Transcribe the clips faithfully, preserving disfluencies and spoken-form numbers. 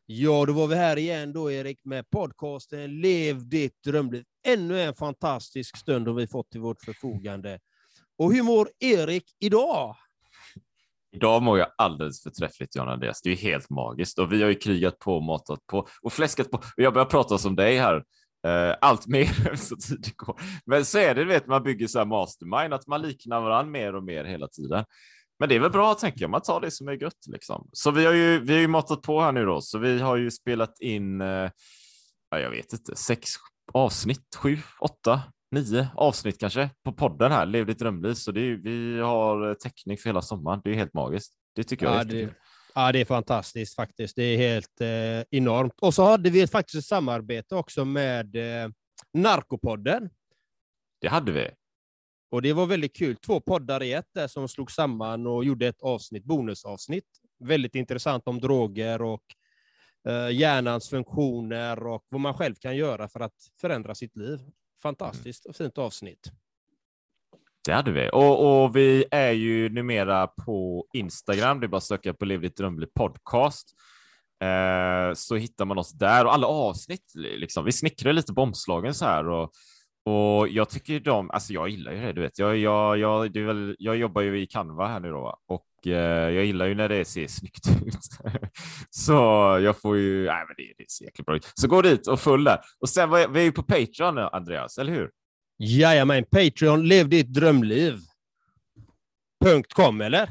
Ja, då var vi här igen då, Erik, med podcasten Lev ditt drömliv. Ännu en fantastisk stund har vi fått till vårt förfogande. Och hur mår Erik idag? Idag mår jag alldeles förträffligt, John Andreas. Det är ju helt magiskt. Och vi har ju krigat på, matat på och fläskat på. Och jag börjar prata som dig här. Uh, allt mer så tiden går. Men så är det, du vet, man bygger så här mastermind, att man liknar varandra mer och mer hela tiden. Men det är väl bra, tänker jag. Man tar det som är gött, liksom. Så vi har ju, vi har ju matat på här nu då. Så vi har ju spelat in, uh, ja, jag vet inte, sex avsnitt, sju, åtta, nio avsnitt kanske på podden här, Lev ditt drömliv. Så det är, vi har täckning för hela sommaren. Det är helt magiskt. Det tycker jag ja, är det, ja, det är fantastiskt faktiskt. Det är helt eh, enormt. Och så hade vi faktiskt ett samarbete också med eh, Narkopodden. Det hade vi. Och det var väldigt kul. Två poddar i ett där som slog samman och gjorde ett avsnitt, bonusavsnitt. Väldigt intressant om droger och eh, hjärnans funktioner och vad man själv kan göra för att förändra sitt liv. Fantastiskt och fint avsnitt. Det hade vi. Och, och vi är ju numera på Instagram. Det är bara att söka på Lev ditt drömliv podcast. Eh, så hittar man oss där. Och alla avsnitt, liksom. Vi snickrar lite på omslagen så här. Och, och jag tycker ju de, alltså jag gillar ju det, du vet. Jag, jag, jag, det är väl, jag jobbar ju i Canva här nu då. Och eh, jag gillar ju när det ser snyggt ut. Så jag får ju, nej men det, det ser jäkligt bra ut. Så gå dit och följ där. Och sen var vi är ju på Patreon, Andreas, eller hur? Jajamän, Patreon, lev ditt drömliv. Punkt com, eller?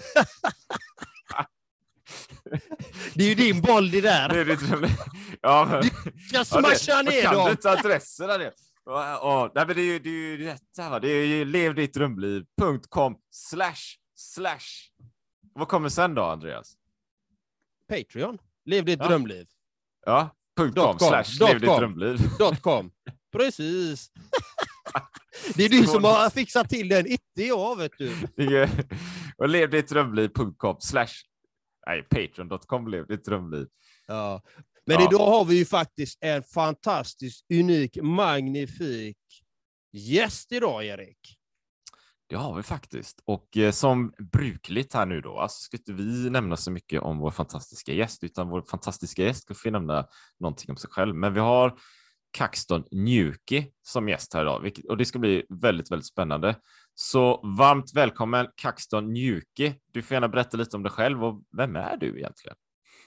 Det är ju din boll det där. Det är ditt drömliv. Ja, men, jag smasha ja, ner kan dem. Du inte adressen där? Ja, ja, nej, men det är ju det är ju rätt här, va? Det är ju lev ditt drömliv punkt com slash slash. Vad kommer sen då, Andreas? Patreon, lev ditt ja. drömliv. Ja, .com slash lev ditt drömliv. .com. Precis. Det är du som har fixat till den, inte jag, vet du. Och lev ditt drömliv punkt com slash nej, patreon punkt com lev ditt drömliv. Ja. Men ja. Idag har vi ju faktiskt en fantastisk, unik, magnifik gäst idag, Erik. Det har vi faktiskt. Och eh, som brukligt här nu då, alltså ska inte vi nämna så mycket om vår fantastiska gäst, utan vår fantastiska gäst ska få nämna någonting om sig själv. Men vi har Caxton Newkey som gäst här idag, vilket, och det ska bli väldigt, väldigt spännande. Så varmt välkommen Caxton Newkey. Du får gärna berätta lite om dig själv och vem är du egentligen?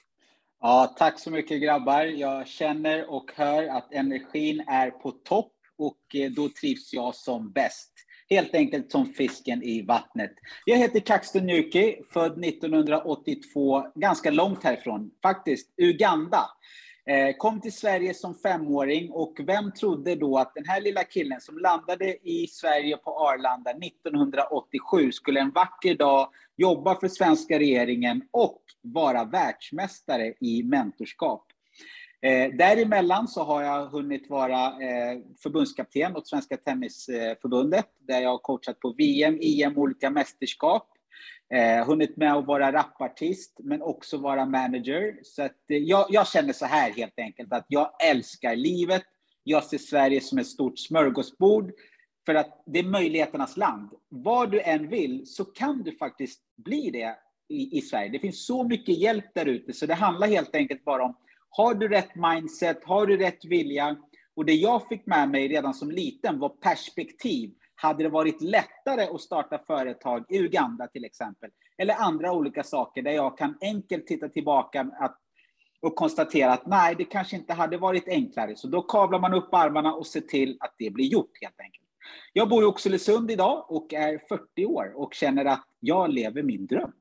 Ja, tack så mycket grabbar. Jag känner och hör att energin är på topp och då trivs jag som bäst. Helt enkelt som fisken i vattnet. Jag heter Caxton Newkey, född nittonhundraåttiotvå, ganska långt härifrån, faktiskt Uganda. Kom till Sverige som femåring och vem trodde då att den här lilla killen som landade i Sverige på Arlanda nittonhundraåttiosju skulle en vacker dag jobba för svenska regeringen och vara världsmästare i mentorskap. Eh, däremellan så har jag hunnit vara eh, förbundskapten åt Svenska Tennisförbundet där jag har coachat på V M, I M, olika mästerskap. Eh, hunnit med att vara rapartist men också vara manager. Så att, eh, jag, jag känner så här helt enkelt att jag älskar livet. Jag ser Sverige som ett stort smörgåsbord för att det är möjligheternas land. Vad du än vill så kan du faktiskt bli det i, i Sverige. Det finns så mycket hjälp där ute så det handlar helt enkelt bara om har du rätt mindset, har du rätt vilja? Och det jag fick med mig redan som liten var perspektiv. Hade det varit lättare att starta företag i Uganda till exempel, eller andra olika saker där jag kan enkelt titta tillbaka att, och konstatera att nej, det kanske inte hade varit enklare. Så då kavlar man upp armarna och ser till att det blir gjort helt enkelt. Jag bor i Oxelösund idag och är fyrtio år och känner att jag lever min dröm.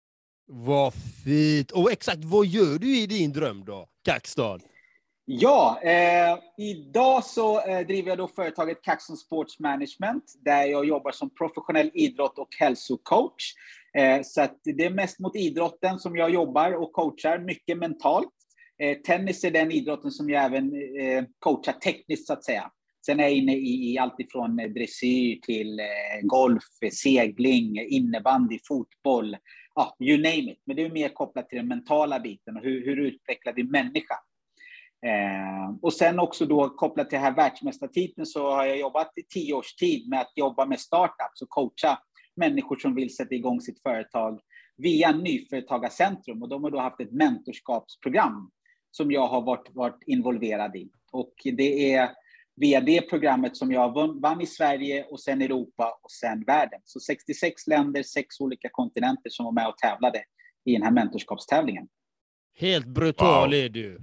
Vad fint. Och exakt, vad gör du i din dröm då, Caxton? Ja, eh, idag så eh, driver jag då företaget Caxton Sports Management där jag jobbar som professionell idrott och hälsocoach. Eh, så att det är mest mot idrotten som jag jobbar och coachar, mycket mentalt. Eh, tennis är den idrotten som jag även eh, coachar tekniskt så att säga. Sen är jag inne i, i allt ifrån dressyr till eh, golf, segling, innebandy, fotboll. Ja, you name it. Men det är mer kopplat till den mentala biten och hur, hur utvecklar vi människa. Eh, och sen också då kopplat till den här världsmästartiteln så har jag jobbat i tio års tid med att jobba med startups och coacha människor som vill sätta igång sitt företag via Nyföretagarcentrum. Och de har då haft ett mentorskapsprogram som jag har varit, varit involverad i. Och det är via det programmet som jag vann, vann i Sverige och sen Europa och sen världen. Så sextiosex länder, sex olika kontinenter som var med och tävlade i den här mentorskapstävlingen. Helt brutal Wow. är du.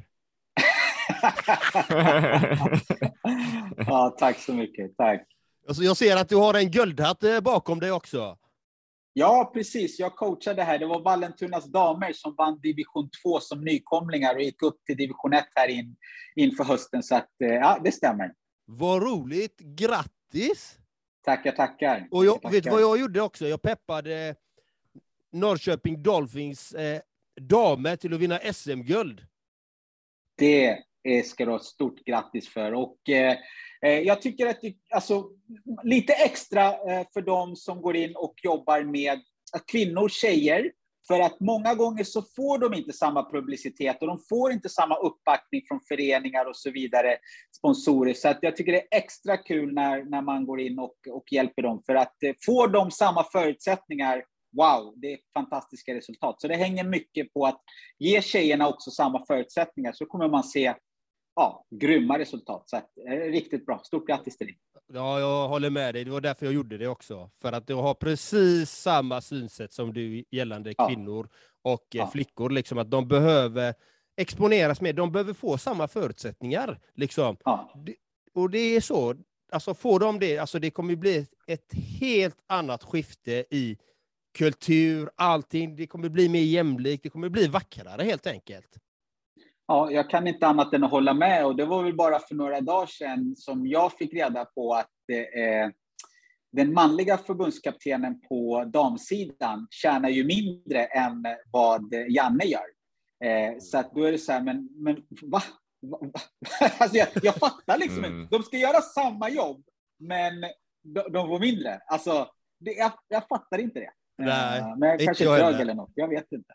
Ja, tack så mycket. Tack. Alltså jag ser att du har en guldhatt bakom dig också. Ja, precis. Jag coachade här. Det var Vallentunas damer som vann division två som nykomlingar och gick upp till division ett här in, inför hösten. Så att, ja, det stämmer. Vad roligt. Grattis! Tackar, tackar. Och jag tackar. vet vad jag gjorde också? Jag peppade Norrköping Dolphins eh, damer till att vinna S M-guld. Det ska du ha stort grattis för. Och eh, jag tycker att det, alltså, lite extra eh, för de som går in och jobbar med att kvinnor, tjejer, för att många gånger så får de inte samma publicitet och de får inte samma uppbackning från föreningar och så vidare, sponsorer. Så att jag tycker det är extra kul när, när man går in och, och hjälper dem, för att eh, får de samma förutsättningar, wow, det är fantastiska resultat. Så det hänger mycket på att ge tjejerna också samma förutsättningar, så kommer man se ja, grymma resultat. Så att, eh, riktigt bra. Stort grattis till dig. Ja, jag håller med dig. Det var därför jag gjorde det också. För att jag har precis samma synsätt som du gällande Ja. kvinnor och Ja. flickor. Liksom, att de behöver exponeras med. De behöver få samma förutsättningar. Liksom. Ja. Det, och det är så. Alltså får de det, alltså det kommer bli ett helt annat skifte i kultur, allting. Det kommer bli mer jämlikt. Det kommer bli vackrare helt enkelt. Ja, jag kan inte annat än att hålla med, och det var väl bara för några dagar sedan som jag fick reda på att eh, den manliga förbundskaptenen på damsidan tjänar ju mindre än vad Janne gör. Eh, så att då är det så här, men, men va? va? Alltså jag, jag fattar liksom Mm. inte. De ska göra samma jobb, men de, de får mindre. Alltså, det, jag, jag fattar inte det. Nej, eh, men jag inte kanske jag är heller. trög eller något, jag vet inte.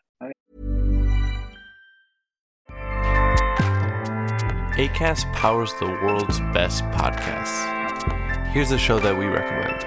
Acast powers the world's best podcasts. Here's a show that we recommend.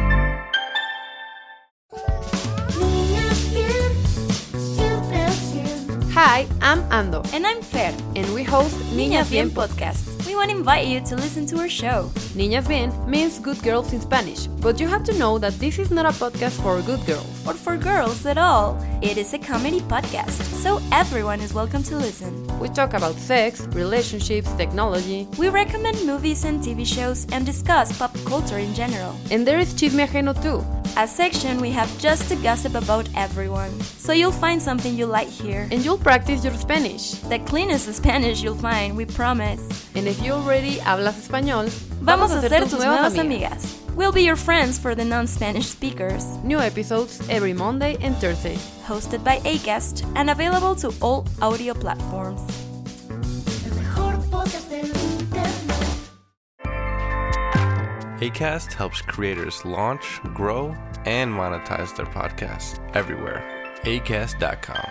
Hi, I'm Ando, And I'm Fer. and we host Niñas Bien Podcast. We want to invite you to listen to our show. Niñas Bien means good girls in Spanish, but you have to know that this is not a podcast for good girls. Or for girls at all. It is a comedy podcast, so everyone is welcome to listen. We talk about sex, relationships, technology, We recommend movies and T V shows and discuss pop culture in general. and there is Chisme Ajeno too. A section we have just to gossip about everyone. So you'll find something you like here. And you'll practice your Spanish. The cleanest Spanish you'll find, we promise. And if you already hablas español, Vamos a ser tus nuevas amigas. We'll be your friends for the non-Spanish speakers. New episodes every Monday and Thursday. Hosted by Acast and available to all audio platforms. Acast helps creators launch, grow, and monetize their podcasts everywhere. acast dot com.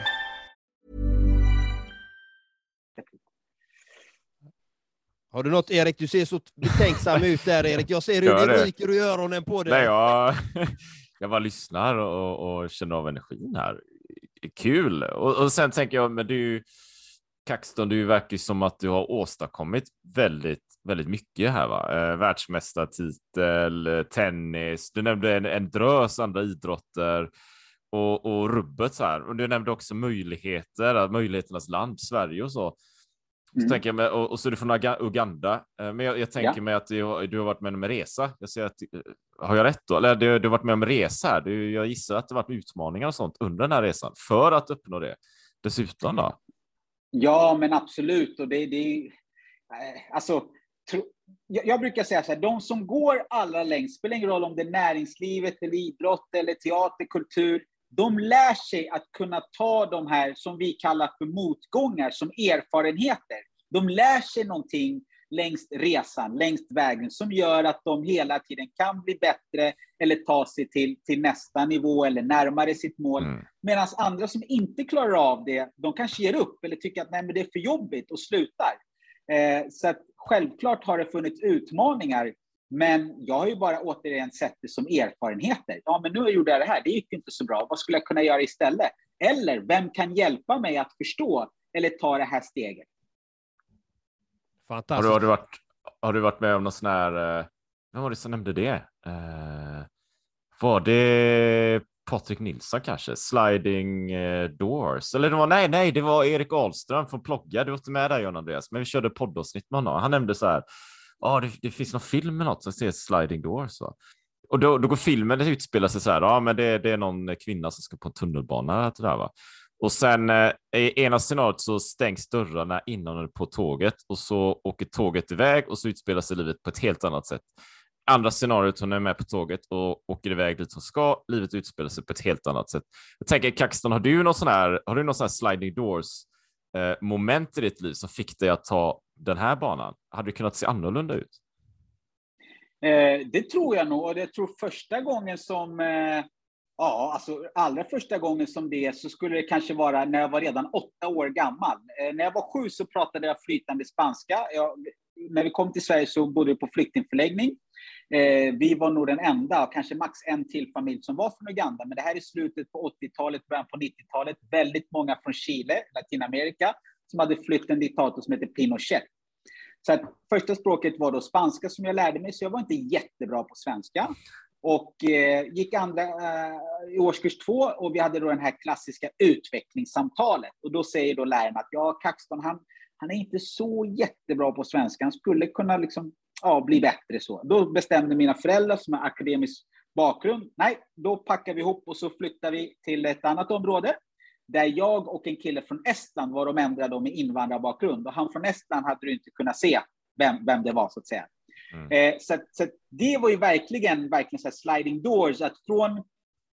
Har du något, Erik? Du ser så betänksam ut där, Erik. Jag ser hur Gör det det. ryker i öronen på dig. Nej, jag, jag bara lyssnar och, och känner av energin här. Kul. Och, och sen tänker jag, men du, Kaxton, du verkar som att du har åstadkommit väldigt, väldigt mycket här, va? Eh, världsmästartitel, tennis, du nämnde en, en drös andra idrotter och, och rubbet så här. Och du nämnde också möjligheter, möjligheternas land, Sverige och så. Så Mm. tänker jag med, och, och så är du från Uga- Uganda. Eh, Men jag, jag tänker Ja. mig att du, har- du har varit med om en resa. Jag ser att, eh, har jag rätt då? Eller du, du har varit med om en resa här. Du, jag gissar att det har varit utmaningar och sånt under den här resan för att uppnå det. Dessutom då. Ja, men absolut. Och det, det, eh, alltså, tro, jag, jag brukar säga så här, de som går allra längst, spelar ingen roll om det är näringslivet, eller idrott, eller teater, kultur, de lär sig att kunna ta de här som vi kallar för motgångar som erfarenheter. De lär sig någonting längs resan, längs vägen, som gör att de hela tiden kan bli bättre eller ta sig till, till nästa nivå eller närmare sitt mål. Mm. Medan andra som inte klarar av det, de kanske ger upp eller tycker att nej, men det är för jobbigt och slutar. Eh, så att självklart har det funnits utmaningar, men jag har ju bara återigen sett det som erfarenheter. Ja, men nu gjorde jag det här, det gick inte så bra. Vad skulle jag kunna göra istället? Eller vem kan hjälpa mig att förstå eller ta det här steget? Fantastiskt. Har du, har, du varit, har du varit med om någon sån här... Eh, vem var det som nämnde det? Eh, var det Patrik Nilsson kanske? Sliding eh, Doors? Eller det var, nej, nej, det var Erik Ahlström från Plogga. Du var inte med där, John Andreas. Men vi körde poddavsnitt med honom. Han nämnde så här... Ja, ah, det, det finns någon film med något som heter Sliding Doors, va? Och då, då går filmen, det utspelar sig så här, ja men det, det är någon kvinna som ska på en tunnelbana där, va. Och sen eh, i ena scenariot så stängs dörrarna innan hon är på tåget och så åker tåget iväg och så utspelar sig livet på ett helt annat sätt. Andra scenariot, hon är med på tåget och åker iväg dit hon ska, livet utspelar sig på ett helt annat sätt. Jag tänker, Kaxton, har du någon sån här, har du någon sån här sliding doors eh, moment i ditt liv som fick dig att ta den här banan? Hade du kunnat se annorlunda ut? Eh, det tror jag nog. Och jag tror första gången som... Eh, ja, alltså allra första gången som det så skulle det kanske vara när jag var redan åtta år gammal. Eh, när jag var sju så pratade jag flytande spanska. Jag, när vi kom till Sverige så bodde vi på flyktingförläggning. Eh, vi var nog den enda, kanske max en till familj som var från Uganda. Men det här är slutet på åttiotalet, början på nittiotalet. Väldigt många från Chile, Latinamerika, som hade flytt en diktator som heter Pinochet. Så att första språket var då spanska som jag lärde mig, så jag var inte jättebra på svenska. Och eh, gick andra eh, i årskurs två och vi hade då den här klassiska utvecklingssamtalet. Och då säger då läraren att ja, Kaxton, han, han är inte så jättebra på svenska. Han skulle kunna liksom, ja, bli bättre så. Då bestämde mina föräldrar som har akademisk bakgrund, nej, då packar vi ihop och så flyttar vi till ett annat område. Där jag och en kille från Estland var de enda då med invandrarbakgrund. Och han från Estland hade du inte kunnat se vem, vem det var, så att säga. Mm. Eh, så, så det var ju verkligen, verkligen så här sliding doors. Att från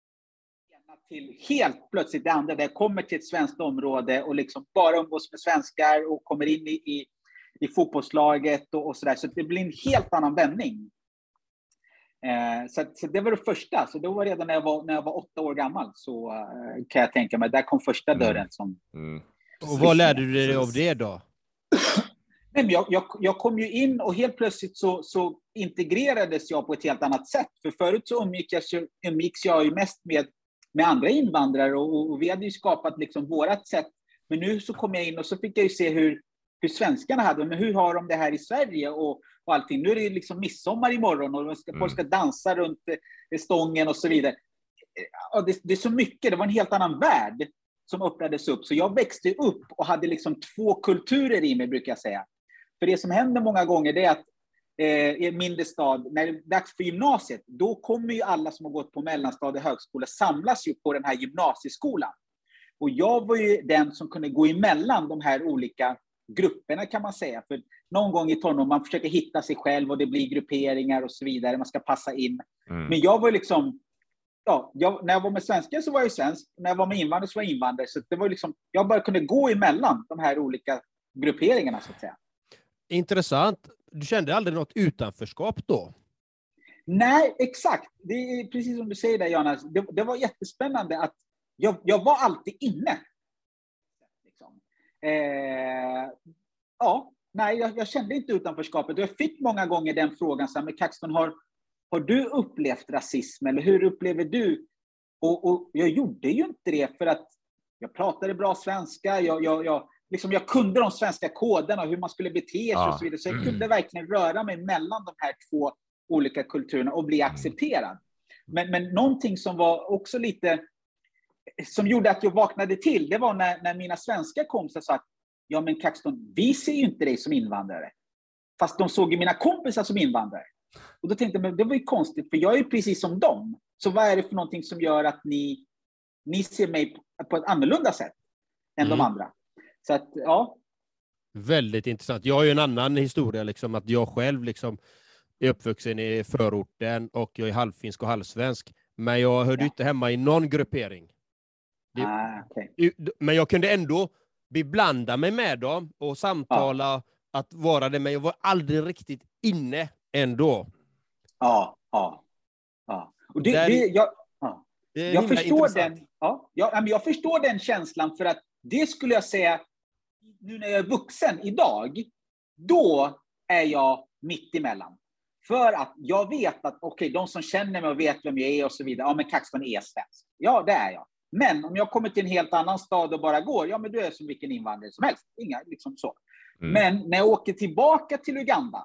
till helt plötsligt det andra, där jag kommer till ett svenskt område och liksom bara umgås med svenskar och kommer in i, i, i fotbollslaget och, och sådär. Så det blir en helt annan vändning. Eh, så, så det var det första. Så då var redan när jag var, när jag var åtta år gammal så uh, kan jag tänka mig, där kom första dörren. Som, mm. Och vad lärde du dig av det då? Nej, men jag, jag, jag kom ju in och helt plötsligt så, så integrerades jag på ett helt annat sätt. För förut så umgick jag, umgicks jag ju mest med, med andra invandrare och, och vi hade ju skapat liksom vårat sätt. Men nu så kom jag in och så fick jag ju se hur, hur svenskarna hade, men hur har de det här i Sverige och och allting. Nu är det liksom midsommar imorgon och folk ska, mm. ska dansa runt stången och så vidare. Ja, det, det är så mycket, det var en helt annan värld som öppnades upp. Så jag växte upp och hade liksom två kulturer i mig, brukar jag säga. För det som händer många gånger det är att eh, i en mindre stad, när det är dags för gymnasiet, då kommer ju alla som har gått på mellanstadie och högskola samlas ju på den här gymnasieskolan. Och jag var ju den som kunde gå emellan de här olika grupperna, kan man säga. För någon gång i tonåren man försöker hitta sig själv och det blir grupperingar och så vidare. Man ska passa in. Mm. Men jag var liksom, ja, jag, när jag var med svenskar så var jag svensk. När jag var med invandrare så var jag invandrare. Så det var liksom, jag bara kunde gå emellan de här olika grupperingarna, så att säga. Intressant. Du kände aldrig något utanförskap då? Nej, exakt. Det är precis som du säger där, Jonas. Det, det var jättespännande att jag, jag var alltid inne. Liksom. Eh, ja, nej, jag, jag kände inte utanförskapet. Jag fick många gånger den frågan, så här, men Kaxton, har, har du upplevt rasism eller hur upplever du? Och, och jag gjorde ju inte det för att jag pratade bra svenska, jag, jag, jag, liksom, jag kunde de svenska koderna och hur man skulle bete sig ja. och så vidare. Så jag kunde verkligen röra mig mellan de här två olika kulturerna och bli accepterad. Men, men någonting som var också lite, som gjorde att jag vaknade till, det var när, när mina svenska kompisar sa att ja, men Kaxton, vi ser ju inte dig som invandrare. Fast de såg ju mina kompisar som invandrare. Och då tänkte jag, men det var ju konstigt, för jag är ju precis som dem. Så vad är det för någonting som gör att ni, ni ser mig på, på ett annorlunda sätt än mm. de andra? Så att, ja. Väldigt intressant. Jag har ju en annan historia, liksom, att jag själv liksom är uppvuxen i förorten och jag är halvfinsk och halvsvensk. Men jag hörde ja. inte hemma i någon gruppering. Det, ah, okay. Men jag kunde ändå beblanda mig med dem och samtala, ja. att vara det, men jag var aldrig riktigt inne ändå. Ja, ja, ja. Och det, det, jag, ja. det jag förstår den, ja, jag, jag förstår den känslan, för att det skulle jag säga, nu när jag är vuxen idag, då är jag mitt emellan. För att jag vet att, okej, okay, de som känner mig och vet vem jag är och så vidare, ja, men Kaxton är svensk. Ja, det är jag. Men om jag kommer till en helt annan stad och bara går, ja men du är som vilken invandrare som helst. Inga, liksom så. Mm. Men när jag åker tillbaka till Uganda,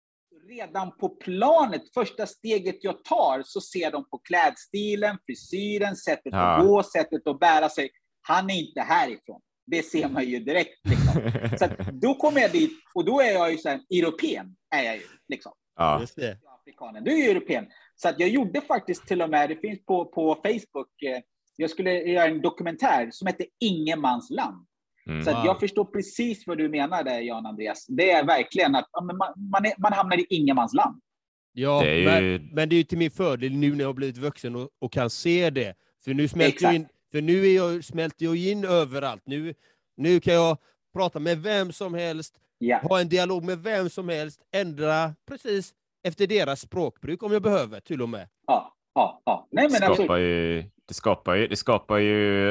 redan på planet, första steget jag tar, så ser de på klädstilen, frisyren, sättet ja. att gå, sättet att bära sig. Han är inte härifrån. Det ser man ju direkt. Liksom. Så att då kommer jag dit, och då är jag ju så här, european är jag ju. Liksom. Ja. Just det. Afrikanen. Du är ju european. Så att jag gjorde faktiskt till och med, det finns på, på Facebook, eh, jag skulle göra en dokumentär som heter Ingenmansland. Mm. Så att jag förstår precis vad du menar där, Jan Andreas. Det är verkligen att ja, man, man, är, man hamnar i ingenmansland. Ja, det ju... men, men det är ju till min fördel nu när jag har blivit vuxen och, och kan se det. För nu smälter jag in, för nu är jag, smälter jag in överallt. Nu, nu kan jag prata med vem som helst, ja. ha en dialog med vem som helst, ändra precis efter deras språkbruk om jag behöver, till och med. Ja, ja, ja. Nej, men det, alltså... skapar ju, det skapar ju, det skapar ju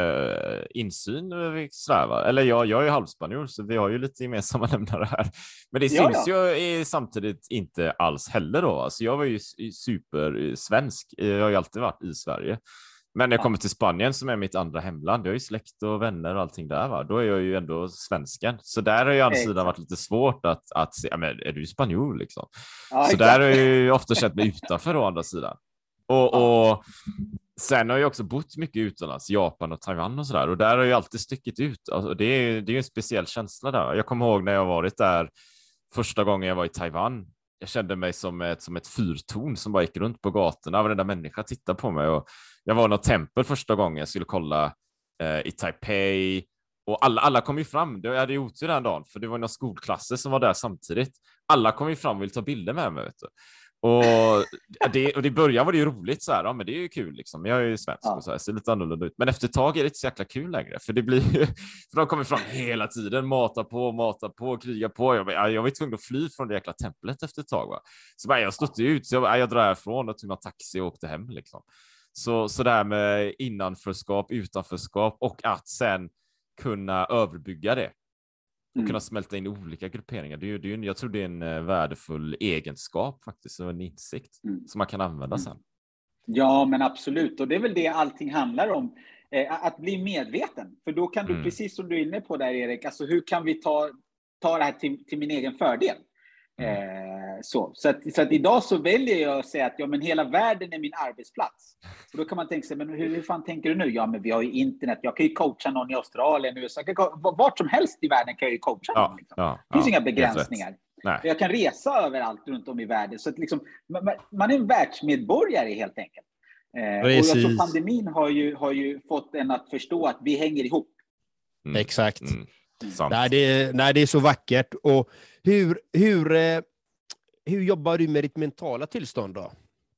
eh, insyn sådär, eller jag, jag är ju halvspanjor så vi har ju lite gemensamma nämnare här. Men det ja, syns ja. ju samtidigt inte alls heller då. Alltså jag var ju supersvensk, jag har ju alltid varit i Sverige. Men när jag kommer till Spanien som är mitt andra hemland, jag har ju släkt och vänner och allting där, va? Då är jag ju ändå svensken. Så där har ju andra sidan varit lite svårt att, att se, ja, men är du spanjor liksom? Ja, så där har jag ju ofta känt mig utanför å andra sidan. Och, och sen har jag också bott mycket utomlands, Japan och Taiwan och sådär. Och där har jag alltid stycket ut. Alltså, det är det är en speciell känsla där. Jag kommer ihåg när jag varit där första gången jag var i Taiwan. Jag kände mig som ett, som ett fyrtorn som bara gick runt på gatorna. Varenda människa tittade på mig. Och jag var i något tempel första gången jag skulle kolla eh, i Taipei. Och alla, alla kom ju fram. Jag hade otur den dagen, för det var några skolklasser som var där samtidigt. Alla kom ju fram och ville ta bilder med mig, vet du. Och det, och det början var det ju roligt så här, ja men det är ju kul liksom, jag är ju svensk ja. och så här, ser lite annorlunda ut, men efter ett tag är det inte så jäkla kul längre, för det blir ju, för de kommer fram hela tiden, mata på, mata på, kriga på, jag, jag, jag var tvungen att fly från det jäkla templet efter ett tag, va? Så bara, jag stod ut, så jag, jag drar härifrån och tog en taxi och åkte hem liksom. Så, så där med innanförskap, utanförskap och att sen kunna överbygga det. Och mm. kunna smälta in i olika grupperingar. Det är, det är, jag tror det är en värdefull egenskap faktiskt, och en insikt mm. som man kan använda sen. Ja, men absolut. Och det är väl det allting handlar om. Eh, att bli medveten. För då kan du, mm. precis som du är inne på där, Erik, alltså hur kan vi ta, ta det här till, till min egen fördel? Eh, så så, att, så att idag så väljer jag att säga att ja, men hela världen är min arbetsplats. Och då kan man tänka sig, men hur, hur fan tänker du nu? Ja, men vi har ju internet, jag kan ju coacha någon i Australien, U S A, vart som helst i världen kan jag ju coacha någon. Liksom. Ja, ja, det finns ja, inga begränsningar. Jag kan resa överallt runt om i världen. Så att liksom, man, man är en världsmedborgare helt enkelt. Eh, och jag tror pandemin har ju, har ju fått en att förstå att vi hänger ihop. Mm. Exakt. Mm. Nej, det är, nej, det är så vackert. Och hur, hur, eh, hur jobbar du med ditt mentala tillstånd då?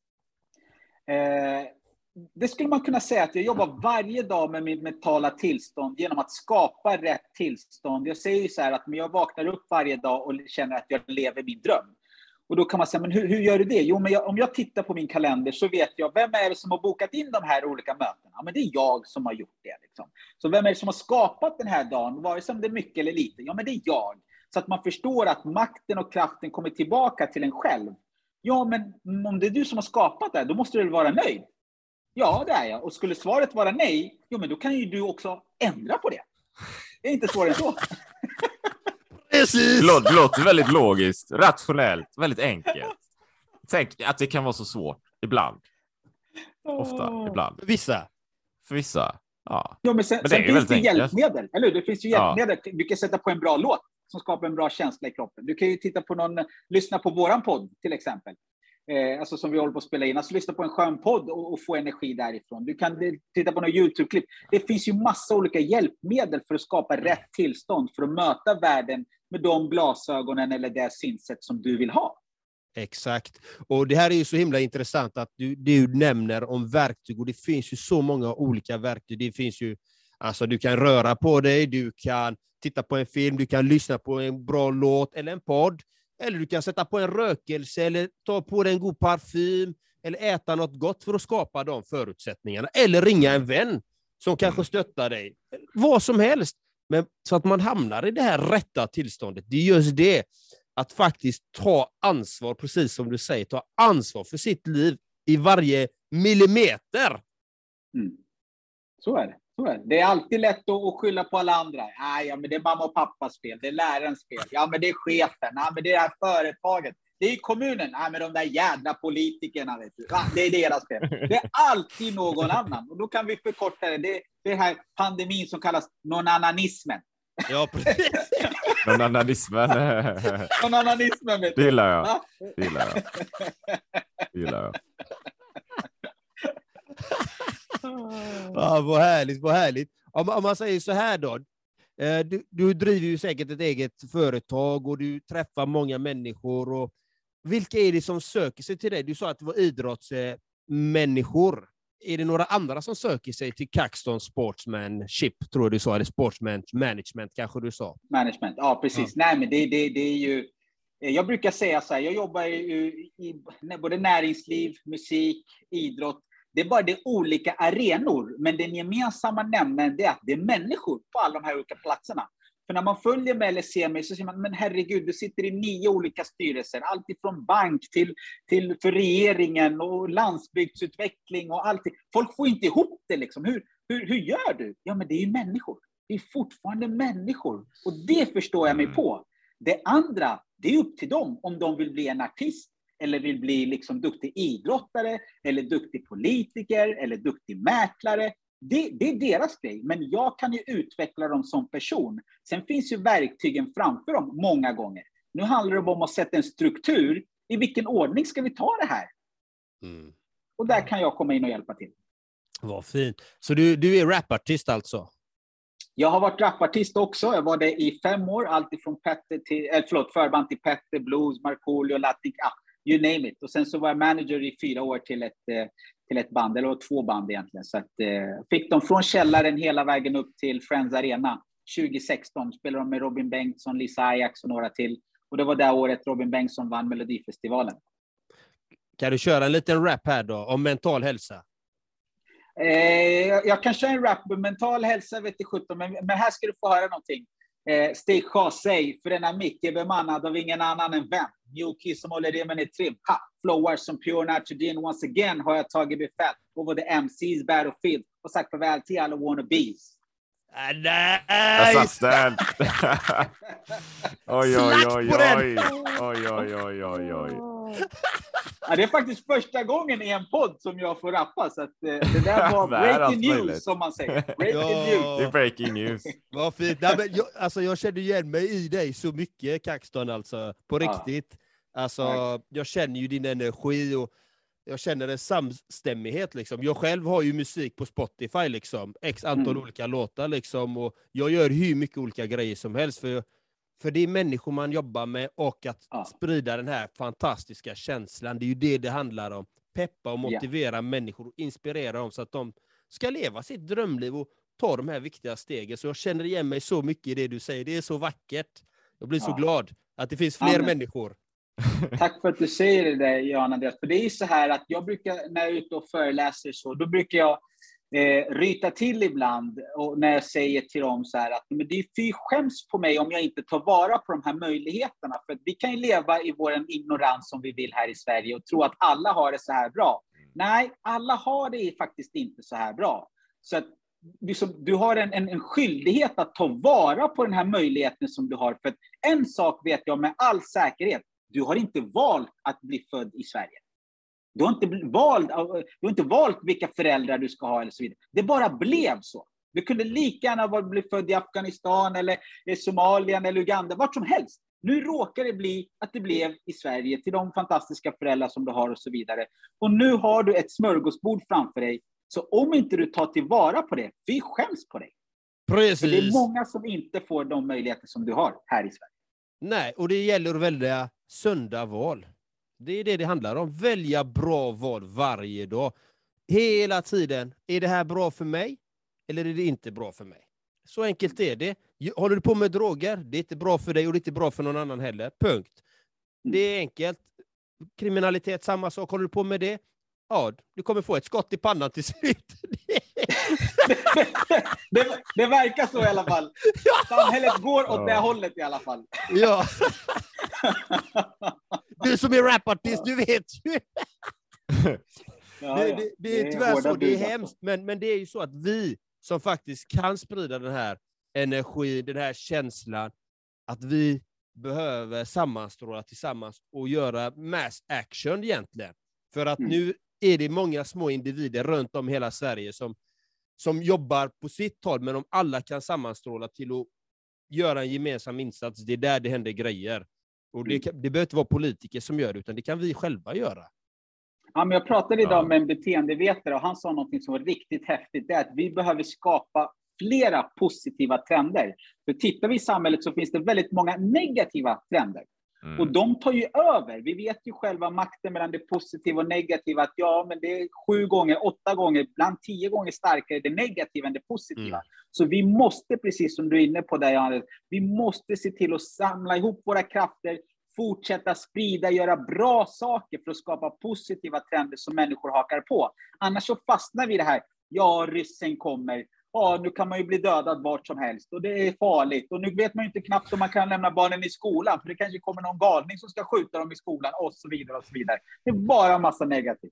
Eh, det skulle man kunna säga att jag jobbar varje dag med mitt mentala tillstånd genom att skapa rätt tillstånd. Jag säger ju så här att jag vaknar upp varje dag och känner att jag lever min dröm. Och då kan man säga, men hur, hur gör du det? Jo, men jag, om jag tittar på min kalender så vet jag, vem är det som har bokat in de här olika mötena? Ja, men det är jag som har gjort det. Liksom. Så vem är det som har skapat den här dagen? Vare sig det är mycket eller lite. Ja, men det är jag. Så att man förstår att makten och kraften kommer tillbaka till en själv. Ja, men om det är du som har skapat det, då måste du vara nöjd. Ja, det är jag. Och skulle svaret vara nej, jo, men då kan ju du också ändra på det. Det är inte svårare än så. Precis. Det låter väldigt logiskt, rationellt, väldigt enkelt. Tänk att det kan vara så svårt ibland. Ofta, oh. ibland. För vissa. För vissa, ja. ja men sen, men det sen finns det hjälpmedel, eller hur? Det finns ju hjälpmedel. Ja. Du kan sätta på en bra låt som skapar en bra känsla i kroppen. Du kan ju titta på någon, lyssna på våran podd till exempel. Eh, alltså som vi håller på att spela in. Alltså lyssna på en skön podd och, och få energi därifrån. Du kan titta på någon YouTube-klipp. Det finns ju massa olika hjälpmedel för att skapa rätt tillstånd, för att möta världen med de glasögonen eller det synsätt som du vill ha. Exakt. Och det här är ju så himla intressant att du, du nämner om verktyg, och det finns ju så många olika verktyg. Det finns ju, alltså du kan röra på dig, du kan titta på en film, du kan lyssna på en bra låt eller en podd. Eller du kan sätta på en rökelse eller ta på dig en god parfym eller äta något gott för att skapa de förutsättningarna. Eller ringa en vän som kanske stöttar dig. Vad som helst. Men så att man hamnar i det här rätta tillståndet. Det är just det. Att faktiskt ta ansvar, precis som du säger. Ta ansvar för sitt liv i varje millimeter. Mm. Så är det. Så är det. Det är alltid lätt att skylla på alla andra. Nej, ja, men det är mamma och pappas fel. Det är lärarens fel. Ja, men det är chefen. Ja, men det är det här företaget. Det är kommunen. Ja, men de där jävla politikerna, vet du. Ja, det är deras fel. Det är alltid någon annan. Och då kan vi förkorta det. Det är det här pandemin som kallas nonananismen. Ja, precis. Nonananismen. Nonananismen, vet du. Det gillar jag. Det gillar jag. Det gillar jag. Ja, vad härligt, vad härligt. Om, om man säger så här då. Du, du driver ju säkert ett eget företag och du träffar många människor. Och vilka är det som söker sig till dig? Du sa att det var idrottsmänniskor. Är det några andra som söker sig till Caxton Sportsmanship, tror du sa? Eller Sportsman Management kanske du sa? Management, ja precis. Ja. Nej, men det, det, det är ju... Jag brukar säga så här, jag jobbar i, i både näringsliv, musik, idrott. Det är bara det olika arenor, men den gemensamma nämnaren är att det är människor på alla de här olika platserna. För när man följer mig eller ser mig så ser man, men herregud, du sitter i nio olika styrelser. Allt ifrån bank till, till för regeringen och landsbygdsutveckling och allt. Folk får inte ihop det liksom. Hur, hur, hur gör du? Ja, men det är ju människor. Det är fortfarande människor. Och det förstår jag mig på. Det andra, det är upp till dem om de vill bli en artist. Eller vill bli liksom duktig idrottare, eller duktig politiker, eller duktig mäklare. Det, det är deras grej, men jag kan ju utveckla dem som person. Sen finns ju verktygen framför dem många gånger. Nu handlar det om att sätta en struktur. I vilken ordning ska vi ta det här? Mm. Och där kan jag komma in och hjälpa till. Vad fint. Så du, du är rapartist alltså? Jag har varit rapartist också. Jag var det i fem år. Allt ifrån Petter till, äh, förlåt, förband till Petter, Blues, Markoolio, Latin, ah, you name it. Och sen så var jag manager i fyra år till ett, till ett band, eller två band egentligen. Så att, eh, fick de från källaren hela vägen upp till Friends Arena. tjugo sexton spelade de med Robin Bengtsson, Lisa Ajax och några till. Och det var det året Robin Bengtsson vann Melodifestivalen. Kan du köra en liten rap här då, om mental hälsa? Eh, jag kan köra en rap med mental hälsa, vet du sjutton, men, men här ska du få höra någonting. Eh, Stig Chasey, för denna mick är bemannad av ingen annan än vem? Mjukis som håller det med en trim. Ha! Flowar som pure nitrogen. Once again har jag tagit befäl over the M C's battlefield och sagt farväl till alla wannabes. Ah, nej! Jag satt den! Oj, oj, oj, oj. Oj, oj, oj, oj, oj. Ja, det är faktiskt första gången i en podd som jag får rappa, så att eh, det där var breaking news möjligt. Som man säger. Breaking ja, news. Det är breaking news. Vad fint. Nej, men jag, alltså, jag känner igen mig i dig så mycket, Caxton, alltså. På riktigt. Ja. Alltså, jag känner ju din energi och jag känner en samstämmighet liksom. Jag själv har ju musik på Spotify liksom. X antal mm. olika låtar liksom. Och jag gör hur mycket olika grejer som helst för För det är människor man jobbar med och att ja. sprida den här fantastiska känslan. Det är ju det det handlar om. Peppa och motivera ja. människor och inspirera dem så att de ska leva sitt drömliv och ta de här viktiga stegen. Så jag känner igen mig så mycket i det du säger. Det är så vackert. Jag blir ja. så glad att det finns fler Amen. människor. Tack för att du säger det där, Jan Andreas. För det är ju så här att jag brukar, när jag är ute och föreläser så, då brukar jag Eh, ryta till ibland och när jag säger till dem så här att men det är fy skäms på mig om jag inte tar vara på de här möjligheterna, för att vi kan ju leva i vår ignorans som vi vill här i Sverige och tro att alla har det så här bra. Nej, alla har det faktiskt inte så här bra. Så att liksom, du har en, en, en skyldighet att ta vara på den här möjligheten som du har, för att en sak vet jag med all säkerhet: du har inte valt att bli född i Sverige. Du har, inte valt, du har inte valt vilka föräldrar du ska ha eller så vidare. Det bara blev så. Du kunde lika gärna bli född i Afghanistan eller i Somalien eller Uganda, vart som helst. Nu råkar det bli att det blev i Sverige till de fantastiska föräldrar som du har och så vidare. Och nu har du ett smörgåsbord framför dig. Så om inte du tar tillvara på det, vi skäms på dig. Precis. För det är många som inte får de möjligheter som du har här i Sverige. Nej, och det gäller att välja sunda val. Det är det det handlar om. Välja bra val varje dag. Hela tiden. Är det här bra för mig? Eller är det inte bra för mig? Så enkelt är det. Håller du på med droger? Det är inte bra för dig och det är inte bra för någon annan heller. Punkt. Det är enkelt. Kriminalitet, samma sak. Håller du på med det? Ja, du kommer få ett skott i pannan till slut. det, det, det verkar så i alla fall. Samhället går åt det hållet i alla fall. Ja. Du som är rapartist, du vet ju. Ja, det, det, det är tyvärr så, det är hemskt. Men, men det är ju så att vi som faktiskt kan sprida den här energin, den här känslan att vi behöver sammanstråla tillsammans och göra mass action egentligen. För att mm. nu är det många små individer runt om hela Sverige som, som jobbar på sitt håll, men om alla kan sammanstråla till att göra en gemensam insats, det är där det händer grejer. Och det, det behöver inte vara politiker som gör det, utan det kan vi själva göra. Ja, men jag pratade idag med en beteendevetare och han sa något som var riktigt häftigt. Det är att vi behöver skapa flera positiva trender. För tittar vi i samhället så finns det väldigt många negativa trender. Mm. Och de tar ju över. Vi vet ju själva makten mellan det positiva och negativa. Att ja, men det är sju gånger, åtta gånger, bland tio gånger starkare det negativa än det positiva. Mm. Så vi måste, precis som du är inne på där, Johannes, vi måste se till att samla ihop våra krafter, fortsätta sprida, göra bra saker för att skapa positiva trender som människor hakar på. Annars så fastnar vi i det här. Ja, ryssen kommer. Ja, nu kan man ju bli dödad vart som helst och det är farligt. Och nu vet man ju inte knappt om man kan lämna barnen i skolan, för det kanske kommer någon galning som ska skjuta dem i skolan och så vidare och så vidare. Det är bara en massa negativt.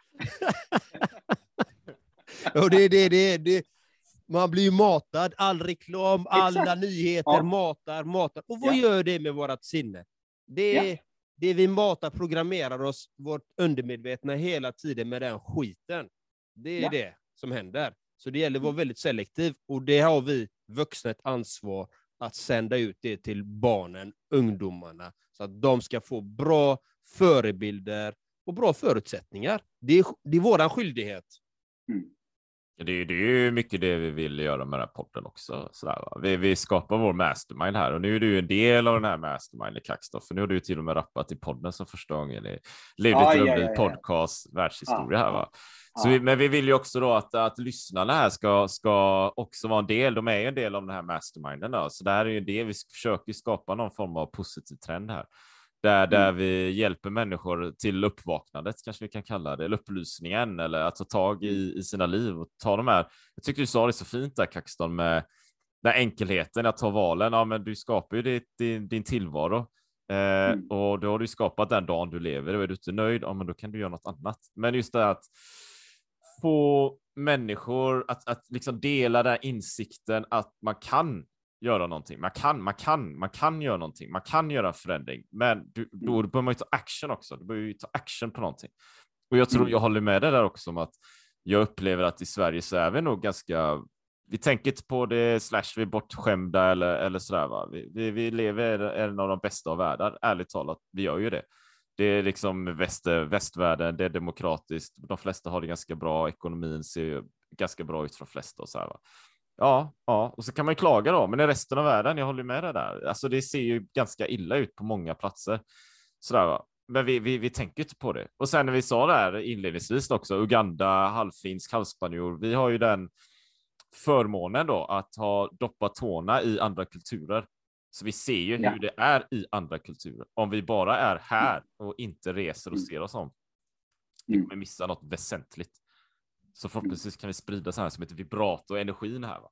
Och det, det, det, det, man blir ju matad, all reklam, alla Exakt. nyheter ja. matar, matar. Och vad ja. gör det med vårt sinne? Det är ja. det vi matar, programmerar oss, vårt undermedvetna hela tiden med den skiten. Det är ja. det som händer. Så det gäller att vara väldigt selektiv, och det har vi vuxna ett ansvar att sända ut det till barnen, ungdomarna, så att de ska få bra förebilder och bra förutsättningar. Det är, det är våran skyldighet. Mm. Det är, det är ju mycket det vi vill göra med den här podden också. Sådär, va? Vi, vi skapar vår mastermind här, och nu är du en del av den här mastermind i Kackstoff, för nu har du till och med rappat i podden som första gången i Levde ah, till ja, ja, ja, podcast världshistoria ah, här, va? Ah. Så vi, men vi vill ju också då att, att lyssnarna här ska, ska också vara en del. De är ju en del av den här masterminden då. Så det här är ju det vi försöker skapa någon form av positiv trend här. Där, där mm. vi hjälper människor till uppvaknandet, kanske vi kan kalla det, eller upplysningen, eller att ta tag i, i sina liv och ta de här. Jag tycker du sa det så fint där, Kaxton, med den enkelheten att ta valen. Ja, men du skapar ju ditt, din, din tillvaro. Eh, mm. Och då har du skapat den dagen du lever. Och är du inte nöjd, ja, men då kan du göra något annat. Men just det att få människor att, att liksom dela den insikten att man kan göra någonting. Man kan, man kan, man kan göra någonting. Man kan göra förändring. Men du, då behöver man ju ta action också. Du behöver ju ta action på någonting. Och jag tror, jag håller med dig där också om att jag upplever att i Sverige så är vi nog ganska, vi tänker inte på det, slash vi är bortskämda eller, eller sådär, va. Vi, vi, vi lever i en av de bästa av världar, ärligt talat. Vi gör ju det. Det är liksom väst, västvärlden, det är demokratiskt. De flesta har det ganska bra. Ekonomin ser ganska bra ut för de flesta och så här, va. Ja, ja, och så kan man ju klaga då, men i resten av världen, jag håller med det där. Alltså det ser ju ganska illa ut på många platser. Sådär, va. Men vi, vi, vi tänker inte på det. Och sen när vi sa det här inledningsvis också, Uganda, halvfinsk, halvspanjor, vi har ju den förmånen då att ha doppat tårna i andra kulturer. Så vi ser ju ja. hur det är i andra kulturer. Om vi bara är här och inte reser och ser oss om, vi kommer missa något väsentligt. Så förhoppningsvis kan vi sprida så här som ett vibrato och energin här, va?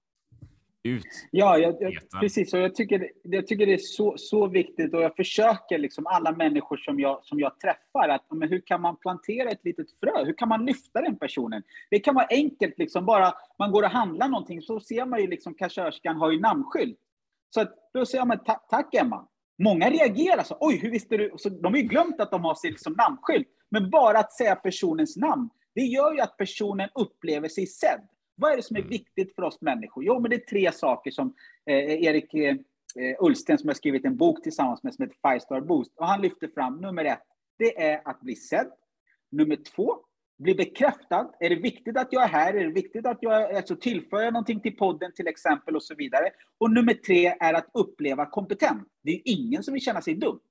Ut. Ja, jag, jag, precis. Och jag tycker, jag tycker det är så, så viktigt, och jag försöker liksom alla människor som jag, som jag träffar att men hur kan man plantera ett litet frö? Hur kan man lyfta den personen? Det kan vara enkelt, liksom bara man går och handlar någonting så ser man ju liksom kassörskan har ju namnskylt. Så att, då säger man ta, tack Emma. Många reagerar så, oj hur visste du? Så de har ju glömt att de har sig liksom namnskylt. Men bara att säga personens namn, det gör ju att personen upplever sig sedd. Vad är det som är viktigt för oss människor? Jo, men det är tre saker som eh, Erik eh, Ullsten, som har skrivit en bok tillsammans med, som heter Five Star Boost. Och han lyfter fram nummer ett, det är att bli sedd. Nummer två, bli bekräftad. Är det viktigt att jag är här? Är det viktigt att jag alltså, tillför jag någonting till podden till exempel och så vidare? Och nummer tre är att uppleva kompetent. Det är ingen som vill känna sig dum.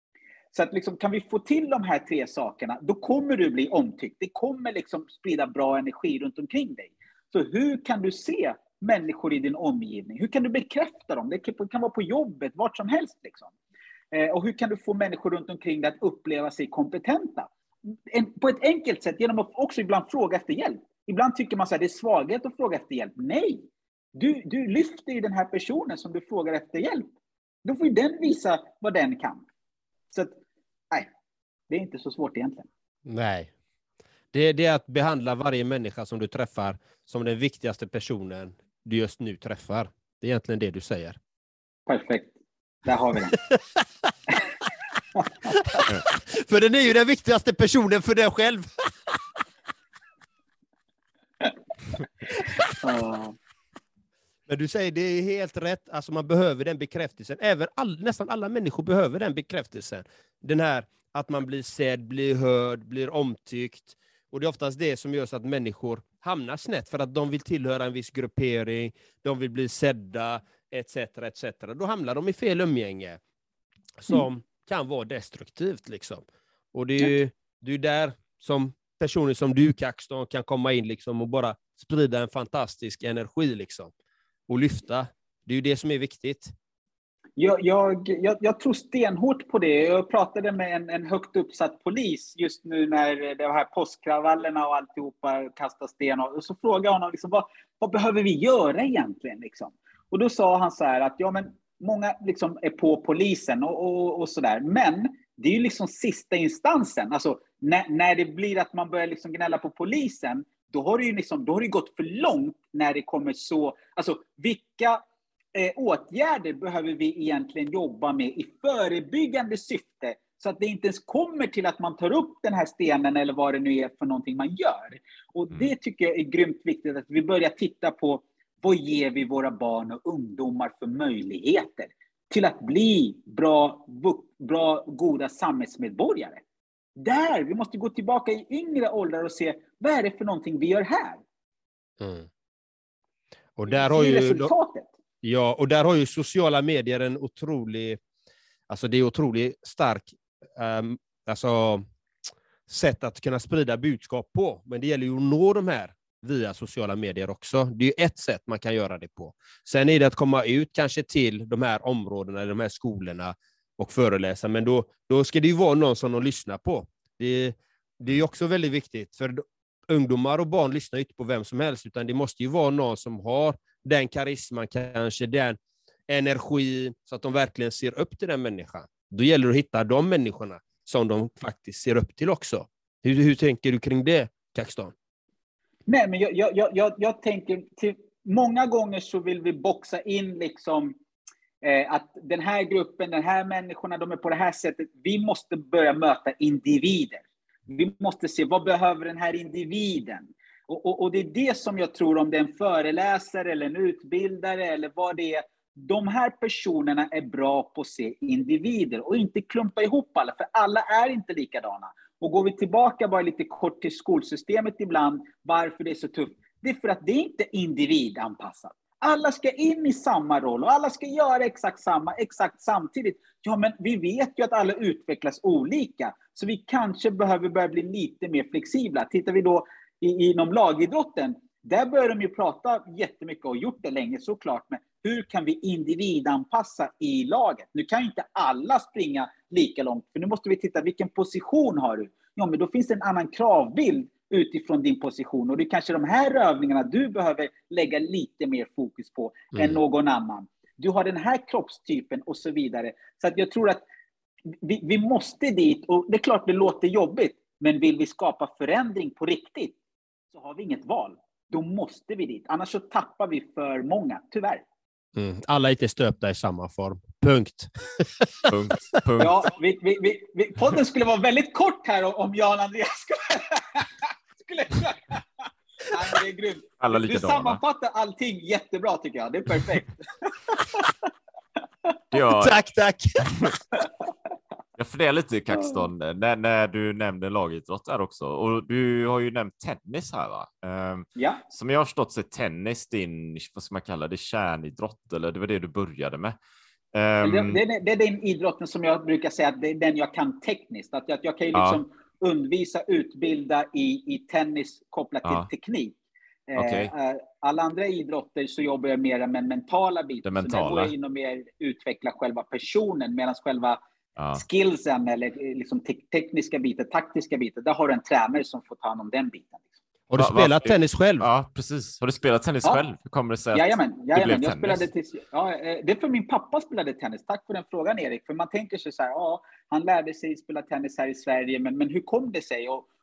Så att liksom, kan vi få till de här tre sakerna, då kommer du bli omtyckt. Det kommer liksom sprida bra energi runt omkring dig. Så hur kan du se människor i din omgivning? Hur kan du bekräfta dem? Det kan vara på jobbet, vart som helst. Liksom. Eh, och hur kan du få människor runt omkring dig att uppleva sig kompetenta? En, på ett enkelt sätt, genom att också ibland fråga efter hjälp. Ibland tycker man att det är svaghet att fråga efter hjälp. Nej, du, du lyfter ju den här personen som du frågar efter hjälp. Då får ju den visa vad den kan. Så att, nej, det är inte så svårt egentligen. Nej. Det, det är att behandla varje människa som du träffar som den viktigaste personen du just nu träffar. Det är egentligen det du säger. Perfekt. Där har vi den. För den är ju den viktigaste personen för dig själv. uh. Men du säger det är helt rätt. Alltså man behöver den bekräftelsen. Även all, nästan alla människor behöver den bekräftelsen. Den här att man blir sedd, blir hörd, blir omtyckt. Och det är oftast det som gör så att människor hamnar snett. För att de vill tillhöra en viss gruppering. De vill bli sedda, et cetera et cetera. Då hamnar de i fel umgänge. Som mm. kan vara destruktivt liksom. Och det är ju det är där som personer som du, Kaxton, kan komma in liksom och bara sprida en fantastisk energi liksom. Och lyfta. Det är ju det som är viktigt. Jag, jag, jag, jag tror stenhårt på det. Jag pratade med en, en högt uppsatt polis just nu när det här påskkravallerna och alltihopa kastar sten. Och så frågade jag honom liksom, vad, vad behöver vi göra egentligen? Liksom? Och då sa han så här att ja, men många liksom är på polisen och, och, och sådär. Men det är ju liksom sista instansen. Alltså när, när det blir att man börjar liksom gnälla på polisen, då har det ju liksom, då har det gått för långt när det kommer så. Alltså vilka eh, åtgärder behöver vi egentligen jobba med i förebyggande syfte så att det inte ens kommer till att man tar upp den här stenen eller vad det nu är för någonting man gör. Och mm. det tycker jag är grymt viktigt att vi börjar titta på. Vad ger vi våra barn och ungdomar för möjligheter till att bli bra, bra goda samhällsmedborgare? Där, vi måste gå tillbaka i yngre åldrar och se vad är det för någonting vi gör här. Mm. Och där har ju resultatet. Ja, och där har ju sociala medier en otrolig, alltså det är otroligt stark um, alltså sätt att kunna sprida budskap på. Men det gäller ju att nå de här via sociala medier också. Det är ju ett sätt man kan göra det på. Sen är det att komma ut kanske till de här områdena eller de här skolorna och föreläsa. Men då, då ska det ju vara någon som de lyssnar på. Det, det är ju också väldigt viktigt. För ungdomar och barn lyssnar inte på vem som helst. Utan det måste ju vara någon som har den karisman, kanske den energi. Så att de verkligen ser upp till den människan. Då gäller det att hitta de människorna som de faktiskt ser upp till också. Hur, hur tänker du kring det, Kaxton? Nej, men jag, jag, jag, jag tänker till många gånger så vill vi boxa in liksom eh, att den här gruppen, den här människorna, de är på det här sättet. Vi måste börja möta individer. Vi måste se vad behöver den här individen. Och, och, och det är det som jag tror, om det är en föreläsare eller en utbildare eller vad det är. De här personerna är bra på att se individer och inte klumpa ihop alla, för alla är inte likadana. Och går vi tillbaka bara lite kort till skolsystemet ibland, varför det är så tufft. Det är för att det är inte individanpassat. Alla ska in i samma roll och alla ska göra exakt samma, exakt samtidigt. Ja, men vi vet ju att alla utvecklas olika. Så vi kanske behöver börja bli lite mer flexibla. Tittar vi då i, inom lagidrotten, där börjar de ju prata jättemycket och gjort det länge såklart. Men hur kan vi individanpassa i laget? Nu kan inte alla springa lika långt. För nu måste vi titta, vilken position har du? Ja, men då finns det en annan kravbild utifrån din position. Och det är kanske de här övningarna du behöver lägga lite mer fokus på mm. än någon annan. Du har den här kroppstypen och så vidare. Så att jag tror att vi, vi måste dit. Och det är klart det låter jobbigt. Men vill vi skapa förändring på riktigt så har vi inget val. Då måste vi dit. Annars så tappar vi för många, tyvärr. Mm. Alla är inte stöpta i samma form. Punkt. punkt, punkt. Ja, vi, vi, vi, vi, podden skulle vara väldigt kort här om Jan Andreas skulle... skulle... Nej, det är grymt. Alla du sammanfattar allting jättebra tycker jag. Det är perfekt. Ja. Tack, tack. Jag funderar lite, Kaxton, när, när du nämnde lagidrott där också. Och du har ju nämnt tennis här, va? Um, ja. Som jag har förstått så är tennis din, vad ska man kalla det, kärnidrott, eller det var det du började med? Um, det, det, det är den idrotten som jag brukar säga att det är den jag kan tekniskt. Att jag, jag kan ju liksom ja. undervisa, utbilda i, i tennis kopplat ja. till teknik. Okay. Eh, alla andra idrotter så jobbar jag mer med mentala biten. Det mentala. Så där går jag in och mer utveckla själva personen, medan själva ja. skillsen eller liksom te- tekniska biten, taktiska biten, där har du en tränare som får ta hand om den biten. Har du va, spelat va, tennis själv? Ja, precis. Har du spelat tennis ja. själv? Hur kommer det sig att jajamän, jajamän. det blev jag tennis? spelade tills, ja, det är för min pappa spelade tennis. Tack för den frågan, Erik. För man tänker sig så här, ja, han lärde sig spela tennis här i Sverige, men, men hur kom det sig? Och,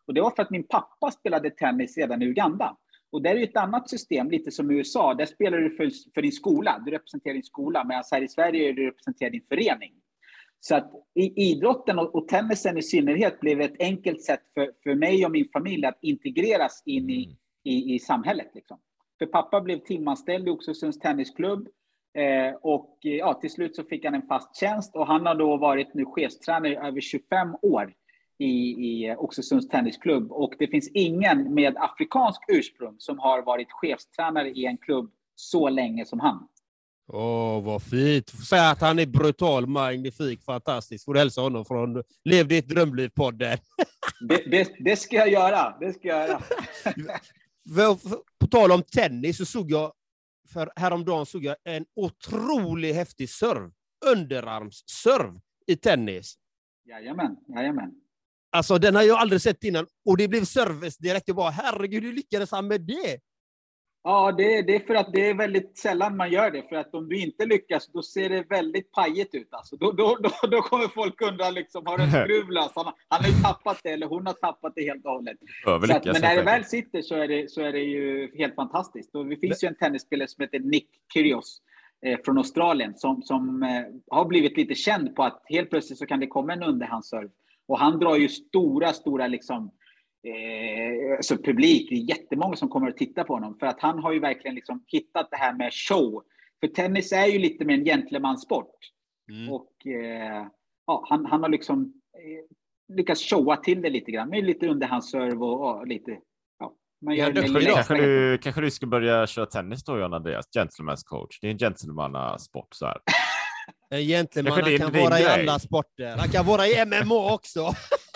Och det var för att min pappa spelade tennis redan i Uganda. Och där är ju ett annat system, lite som i U S A. Där spelar du för, för din skola. Du representerar din skola. Medan här i Sverige är du representerar din förening. Så att i idrotten och, och tennisen i synnerhet blev ett enkelt sätt för, för mig och min familj att integreras in i, i, i samhället. Liksom. För pappa blev timanställd i Oxelösunds tennisklubb. Eh, och ja, till slut så fick han en fast tjänst. Och han har då varit nu chefstränare i över tjugofem år i, i Oxelösunds tennisklubb. Och det finns ingen med afrikansk ursprung som har varit chefstränare i en klubb så länge som han. Åh, oh, vad fint. Säg att han är brutal, magnifik, fantastisk. Får du hälsa honom från Lev ditt drömliv-podden. Det, det, det ska jag göra. Det ska jag göra. På tal om tennis så såg jag, för häromdagen såg jag en otroligt häftig serv. Underarmsserv i tennis. Jajamän, jajamän. Alltså den har jag aldrig sett innan. Och det blev service direkt. Jag bara, herregud, hur lyckades han med det? Ja, det, det är för att det är väldigt sällan man gör det. För att om du inte lyckas, då ser det väldigt pajigt ut. Alltså, då, då, då, då kommer folk undra, liksom, har en skruvlös? Han, han har ju tappat det, eller hon har tappat det helt och hållet. Så att, men när det väl sitter så är det, så är det ju helt fantastiskt. Och det finns ju en tennisspelare som heter Nick Kyrgios eh, från Australien som, som eh, har blivit lite känd på att helt plötsligt så kan det komma en underhandsserv. Och han drar ju stora, stora liksom... Eh, så publik, det är jättemånga som kommer att titta på honom för att han har ju verkligen liksom hittat det här med show. För tennis är ju lite mer en gentlemansport. Mm. Och eh, ja, han, han har liksom eh, lyckats showa till det lite grann med lite underhandsserv och, och lite ja, man gör ja, det kanske, du, kanske du ska börja köra tennis då, John Andreas, gentleman's coach. Det är en gentlemannasport så här. En gentleman kan din, vara din i grej. Alla sporter. Han kan vara i M M O också.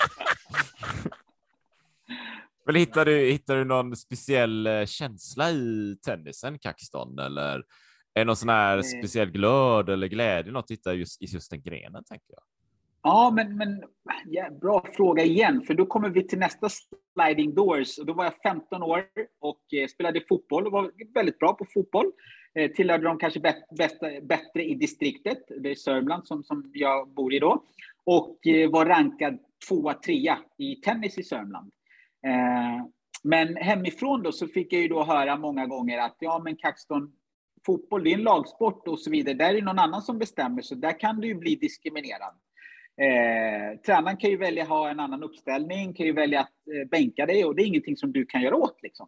Men hittar du, hittar du någon speciell känsla i tennisen, Kakiston? Eller är det någon sån här speciell glöd eller glädje något hittar just, i just den grenen, tänker jag? Ja, men, men ja, bra fråga igen. För då kommer vi till nästa sliding doors. Och då var jag femton år och eh, spelade fotboll och var väldigt bra på fotboll. Eh, tillhörde de kanske bäst, bästa, bättre i distriktet. Det är Sörmland som, som jag bor i då. Och eh, var rankad tvåa, trea i tennis i Sörmland. Eh, men hemifrån då så fick jag ju då höra många gånger att ja men Kaxton, fotboll det är en lagsport och så vidare. Där är det någon annan som bestämmer så där kan du ju bli diskriminerad. Eh, tränaren kan ju välja att ha en annan uppställning, kan ju välja att eh, bänka dig och det är ingenting som du kan göra åt liksom.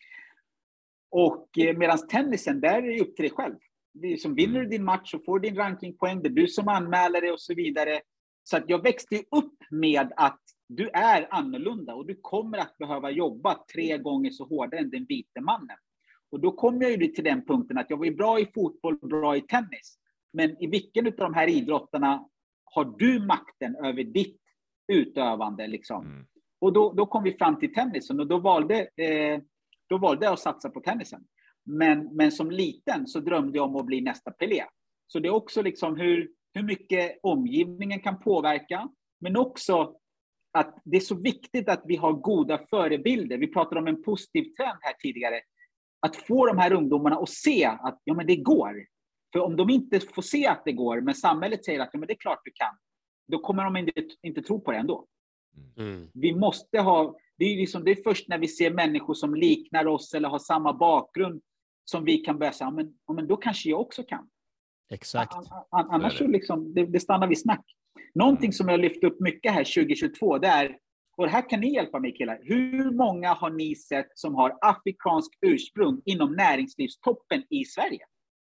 Och eh, medan tennisen, där är det upp till dig själv. Det är som vinner du din match och får din rankingpoäng, det är du som anmäler det och så vidare. Så att jag växte upp med att du är annorlunda och du kommer att behöva jobba tre gånger så hårdare än den vita mannen. Och då kom jag ju till den punkten att jag var bra i fotboll och bra i tennis. Men i vilken av de här idrotterna har du makten över ditt utövande? Liksom? Mm. Och då, då kom vi fram till tennisen och då valde, eh, då valde jag att satsa på tennisen. Men, men som liten så drömde jag om att bli nästa Pelé. Så det är också liksom hur, hur mycket omgivningen kan påverka. Men också att det är så viktigt att vi har goda förebilder. Vi pratade om en positiv trend här tidigare. Att få de här ungdomarna att se att ja, men det går. För om de inte får se att det går, men samhället säger att ja, men det är klart du kan. Då kommer de inte, inte tro på det ändå. Mm. Vi måste ha, det är, liksom, det är först när vi ser människor som liknar oss eller har samma bakgrund som vi kan börja säga, men, ja, men då kanske jag också kan. Exakt. Annars så liksom, det, det stannar vid snack. Någonting som jag lyft upp mycket här tjugo tjugotvå, det är, och här kan ni hjälpa mig killar, hur många har ni sett som har afrikansk ursprung inom näringslivstoppen i Sverige?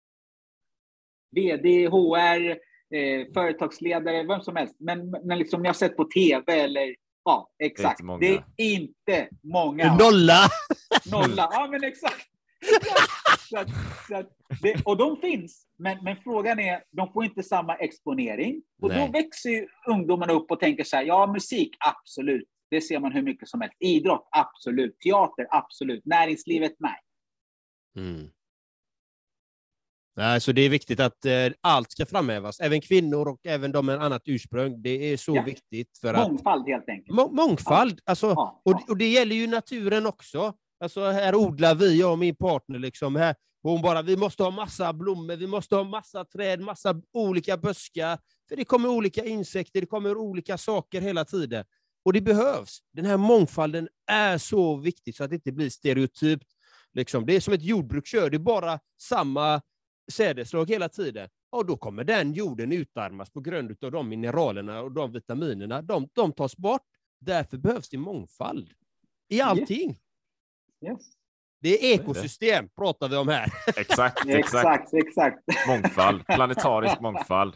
V D, H R, eh, företagsledare, vem som helst. Men, men liksom jag har sett på tv eller, ja, exakt. Det är, det är inte många. Nolla! Nolla, ja men exakt. Så att, så att det, och de finns, men, men frågan är, de får inte samma exponering. Och Nej. Då växer ju ungdomarna upp och tänker så här, ja musik, absolut. Det ser man hur mycket som helst. Idrott, absolut. Teater, absolut. Näringslivet, nej. Mm. Nej, så det är viktigt att eh, allt ska framhävas. Även kvinnor och även de med annat ursprung. Det är så ja. viktigt. För mångfald att, helt enkelt. Må- mångfald. Ja. Alltså, ja. Och, och det gäller ju naturen också. Alltså här odlar vi, jag och min partner liksom. Här, hon bara, vi måste ha massa blommor, vi måste ha massa träd, massa olika buskar. För det kommer olika insekter, det kommer olika saker hela tiden. Och det behövs. Den här mångfalden är så viktig så att det inte blir stereotypt. Liksom. Det är som ett jordbrukskör. Det är bara samma sädeslag hela tiden. Och då kommer den jorden utarmas på grund av de mineralerna och de vitaminerna. De, de tas bort. Därför behövs det mångfald. I allting. Yes. Yes. Det är ekosystem det. Pratar vi om här. Exakt, exakt. exakt, exakt. Mångfald, planetarisk mångfald.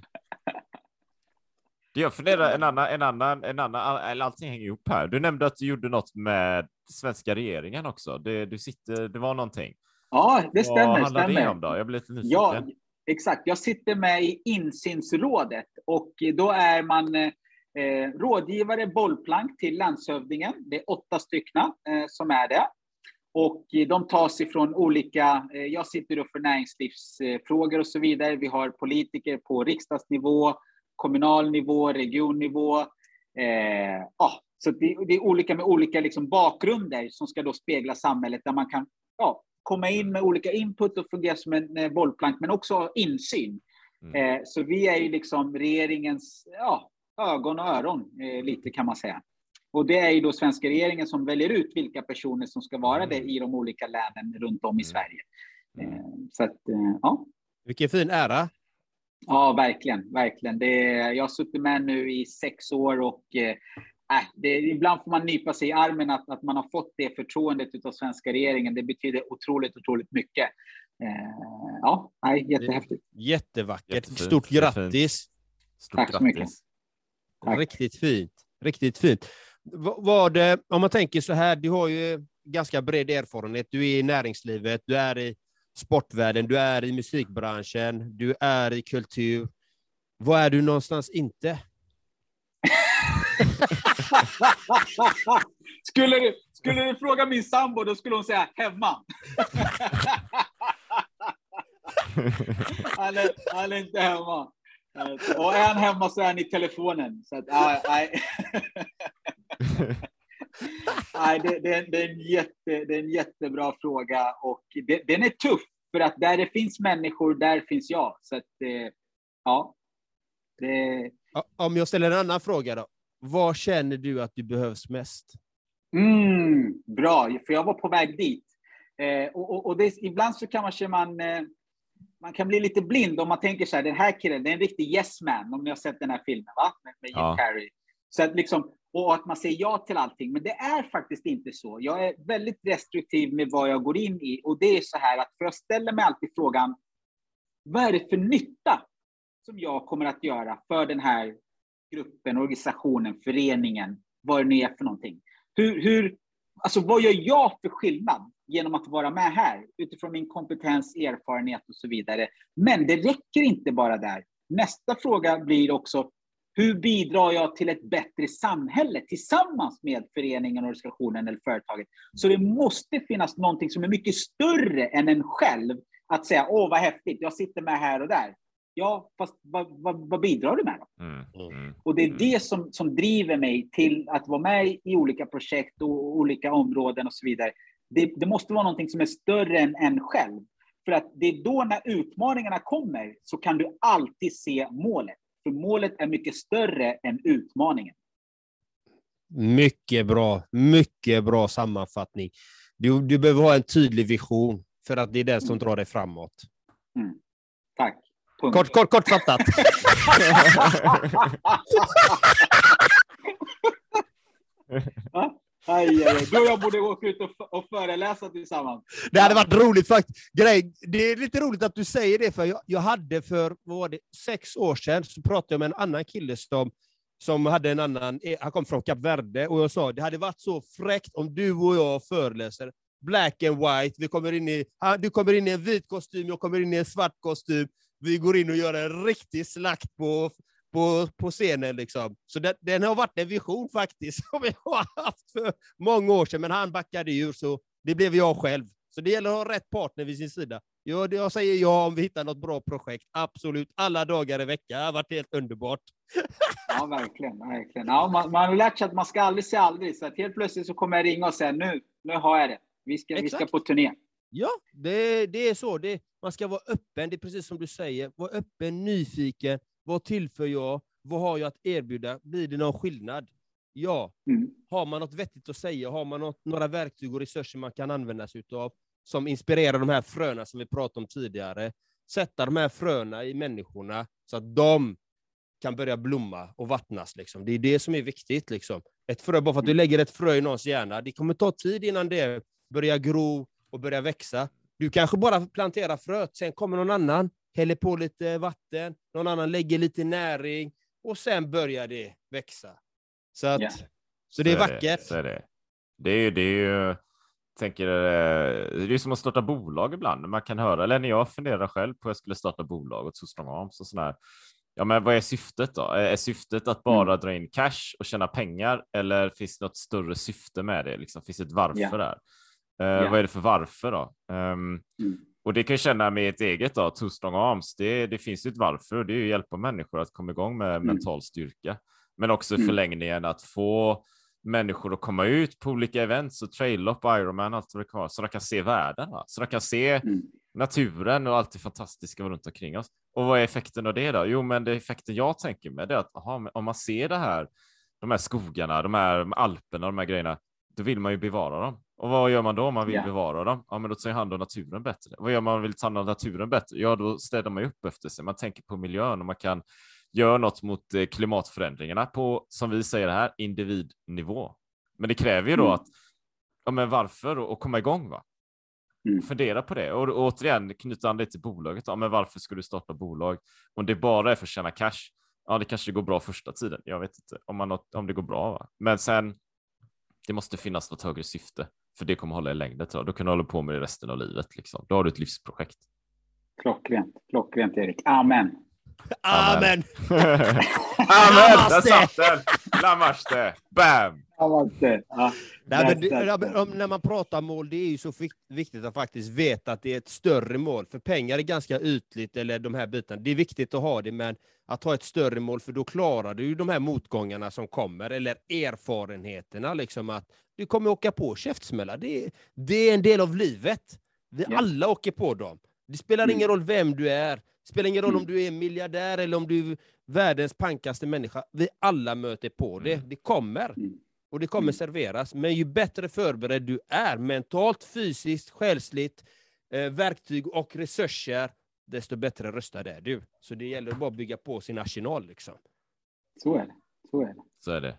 Jag funderar en annan, en annan, en annan, eller allting hänger ihop här. Du nämnde att du gjorde något med svenska regeringen också. Det, du sitter, det var någonting. Ja, det stämmer. Vad handlar stämmer. det om då? Jag blir lite nyfiken. Ja, exakt. Jag sitter med i insynsrådet och då är man eh, rådgivare bollplank till landshövdingen. Det är åtta stycken eh, som är det. Och de tas ifrån olika, eh, jag sitter då för näringslivsfrågor och så vidare. Vi har politiker på riksdagsnivå, kommunal nivå, regionnivå. Eh, ja, så det, det är olika med olika liksom bakgrunder som ska då spegla samhället där man kan ja, komma in med olika input och fungera som en eh, bollplank men också ha insyn. Mm. Eh, så vi är ju liksom regeringens ja, ögon och öron eh, lite kan man säga. Och det är ju då svenska regeringen som väljer ut vilka personer som ska vara det i de olika länen runt om i Sverige. Eh, så att, eh, ja. Vilken fin ära. Ja, verkligen. verkligen. Det, jag har suttit med nu i sex år och eh, det, ibland får man nypa sig i armen att, att man har fått det förtroendet av svenska regeringen. Det betyder otroligt, otroligt mycket. Eh, ja, nej, jättehäftigt. Jättevackert. Jättefint. Stort grattis. Stort Tack så mycket. Tack. Riktigt fint. Riktigt fint. Vad, om man tänker så här, du har ju ganska bred erfarenhet. Du är i näringslivet, du är i sportvärlden, du är i musikbranschen, du är i kultur. Var är du någonstans inte? skulle, du, skulle du fråga min sambo, då skulle hon säga hemma. han, är, han är inte hemma. Och är han hemma så är han i telefonen. Så att, aj, aj. Nej, det, det, det, är en jätte, det är en jättebra fråga och det, den är tuff för att där det finns människor, där finns jag. Så att, ja. Det... Om jag ställer en annan fråga då. Vad känner du att du behövs mest? Mm, bra, för jag var på väg dit. Eh, och och, och det, ibland så kan man känna man, eh, man kan bli lite blind om man tänker så här, den här killen, det är en riktig yes man, om ni har sett den här filmen, va? Med, med Jim ja. Carrey. Så att liksom, och att man säger ja till allting. Men det är faktiskt inte så. Jag är väldigt restriktiv med vad jag går in i. Och det är så här att för jag ställer mig alltid frågan, vad är det för nytta som jag kommer att göra för den här gruppen, organisationen, föreningen, vad det nu är för någonting. Hur, hur, alltså vad gör jag för skillnad genom att vara med här utifrån min kompetens, erfarenhet och så vidare. Men det räcker inte bara där. Nästa fråga blir också, hur bidrar jag till ett bättre samhälle tillsammans med föreningen, organisationen eller företaget? Så det måste finnas någonting som är mycket större än en själv. Att säga, åh vad häftigt, jag sitter med här och där. Ja, fast vad, vad, vad bidrar du med då? Mm. Mm. Och det är det som, som driver mig till att vara med i olika projekt och olika områden och så vidare. Det, det måste vara någonting som är större än en själv. För att det är då när utmaningarna kommer så kan du alltid se målet. För målet är mycket större än utmaningen. Mycket bra, mycket bra sammanfattning. Du, du behöver ha en tydlig vision för att det är den som drar dig framåt. Mm. Tack. Punkt. Kort, kort, kortfattat. Ja? Aj, aj, då jag borde åka ut och, och föreläsa tillsammans. Det hade varit roligt faktiskt. Grej, det är lite roligt att du säger det, för jag, jag hade för vad var det, sex år sedan så pratade jag med en annan kille som, som hade en annan, han kom från Kap Verde, och jag sa det hade varit så fräckt om du och jag föreläser black and white. Vi kommer in i, du kommer in i en vit kostym, jag kommer in i en svart kostym. Vi går in och gör en riktig slakt på På, på scenen liksom. Så det, den har varit en vision faktiskt som vi har haft för många år sedan, men han backade ur så det blev jag själv. Så det gäller att ha rätt partner vid sin sida. Jag, jag säger ja om vi hittar något bra projekt. Absolut, alla dagar i veckan. Det har varit helt underbart. Ja, verkligen. verkligen. Ja, man, man har lärt sig att man ska aldrig säga aldrig. Så att helt plötsligt så kommer jag ringa och säga nu, nu har jag det. Vi ska, vi ska på turné. Ja, det, det är så. Det, man ska vara öppen, det är precis som du säger. Var öppen, nyfiken. Vad tillför jag? Vad har jag att erbjuda? Blir det någon skillnad? Ja. Mm. Har man något vettigt att säga, har man något, några verktyg och resurser man kan använda sig utav som inspirerar de här fröna som vi pratade om tidigare, sätta de här fröna i människorna så att de kan börja blomma och vattnas. Liksom. Det är det som är viktigt. Liksom. Ett frö, bara för att du lägger ett frö i någons hjärna, det kommer ta tid innan det börjar gro och börja växa. Du kanske bara planterar fröet, sen kommer någon annan, häller på lite vatten, någon annan lägger lite näring och sen börjar det växa. Så, att, Yeah. så det är Så vackert. Det, så är det. Det är ju, det är ju tänker, det är som att starta bolag ibland. Man kan höra, eller när jag funderar själv på att jag skulle starta bolag och Two Strong Arms och sån här. Ja, men vad är syftet då? Är syftet att bara dra in cash och tjäna pengar, eller finns det något större syfte med det? Liksom, finns det ett varför Yeah. där? Uh, Yeah. Vad är det för varför då? Um, Mm. Och det kan jag känna med ett eget då, Two Strong Arms. Det, det finns ju ett varför, det är ju att hjälpa människor att komma igång med Mm. mental styrka. Men också i Mm. förlängningen att få människor att komma ut på olika events och trail-up, Ironman, allt vad det kan vara, så de kan se världen, va? Så de kan se Mm. naturen och allt det fantastiska runt omkring oss. Och vad är effekten av det då? Jo, men det effekten jag tänker med är att aha, om man ser det här, de här skogarna, de här alperna, de här grejerna, då vill man ju bevara dem. Och vad gör man då om man vill Ja. bevara dem? Ja, men då tar jag hand om naturen bättre. Vad gör man om man vill ta hand om naturen bättre? Ja, då städar man ju upp efter sig. Man tänker på miljön och man kan göra något mot eh, klimatförändringarna på, som vi säger här, individnivå. Men det kräver ju då Mm. att, ja men varför? Och, och komma igång, va? Mm. Fundera på det. Och, och återigen, knyta an det till bolaget. Ja, men varför ska du starta bolag? Om det bara är för att tjäna cash, ja det kanske går bra första tiden. Jag vet inte om, man, om det går bra, va? Men sen, det måste finnas något högre syfte. För det kommer hålla i längden. Då. då kan du hålla på med det resten av livet. Liksom. Då har du ett livsprojekt. Klockrent. Klockrent, Erik. Amen. Amen! Amen! Där satt den! Lamaste! Bam! Amen. Ja. Nej, men det, Där- ja, men om- när man pratar mål, det är ju så vik- viktigt att faktiskt veta att det är ett större mål. För pengar är ganska ytligt, eller de här bitarna. Det är viktigt att ha det, men att ha ett större mål, för då klarar du ju de här motgångarna som kommer, eller erfarenheterna, liksom att du kommer åka på käftsmällar. Det, är- det är en del av livet. Vi Ja. alla åker på dem. Det spelar Mm. ingen roll vem du är. Det spelar ingen roll Mm. om du är miljardär eller om du är världens pankaste människa. Vi alla möter på det. Mm. Det kommer. Mm. Och det kommer Mm. serveras. Men ju bättre förberedd du är, mentalt, fysiskt, själsligt, eh, verktyg och resurser, desto bättre röstad är du. Så det gäller bara att bygga på sin arsenal. Liksom. Så är det. Så är det. Så är det.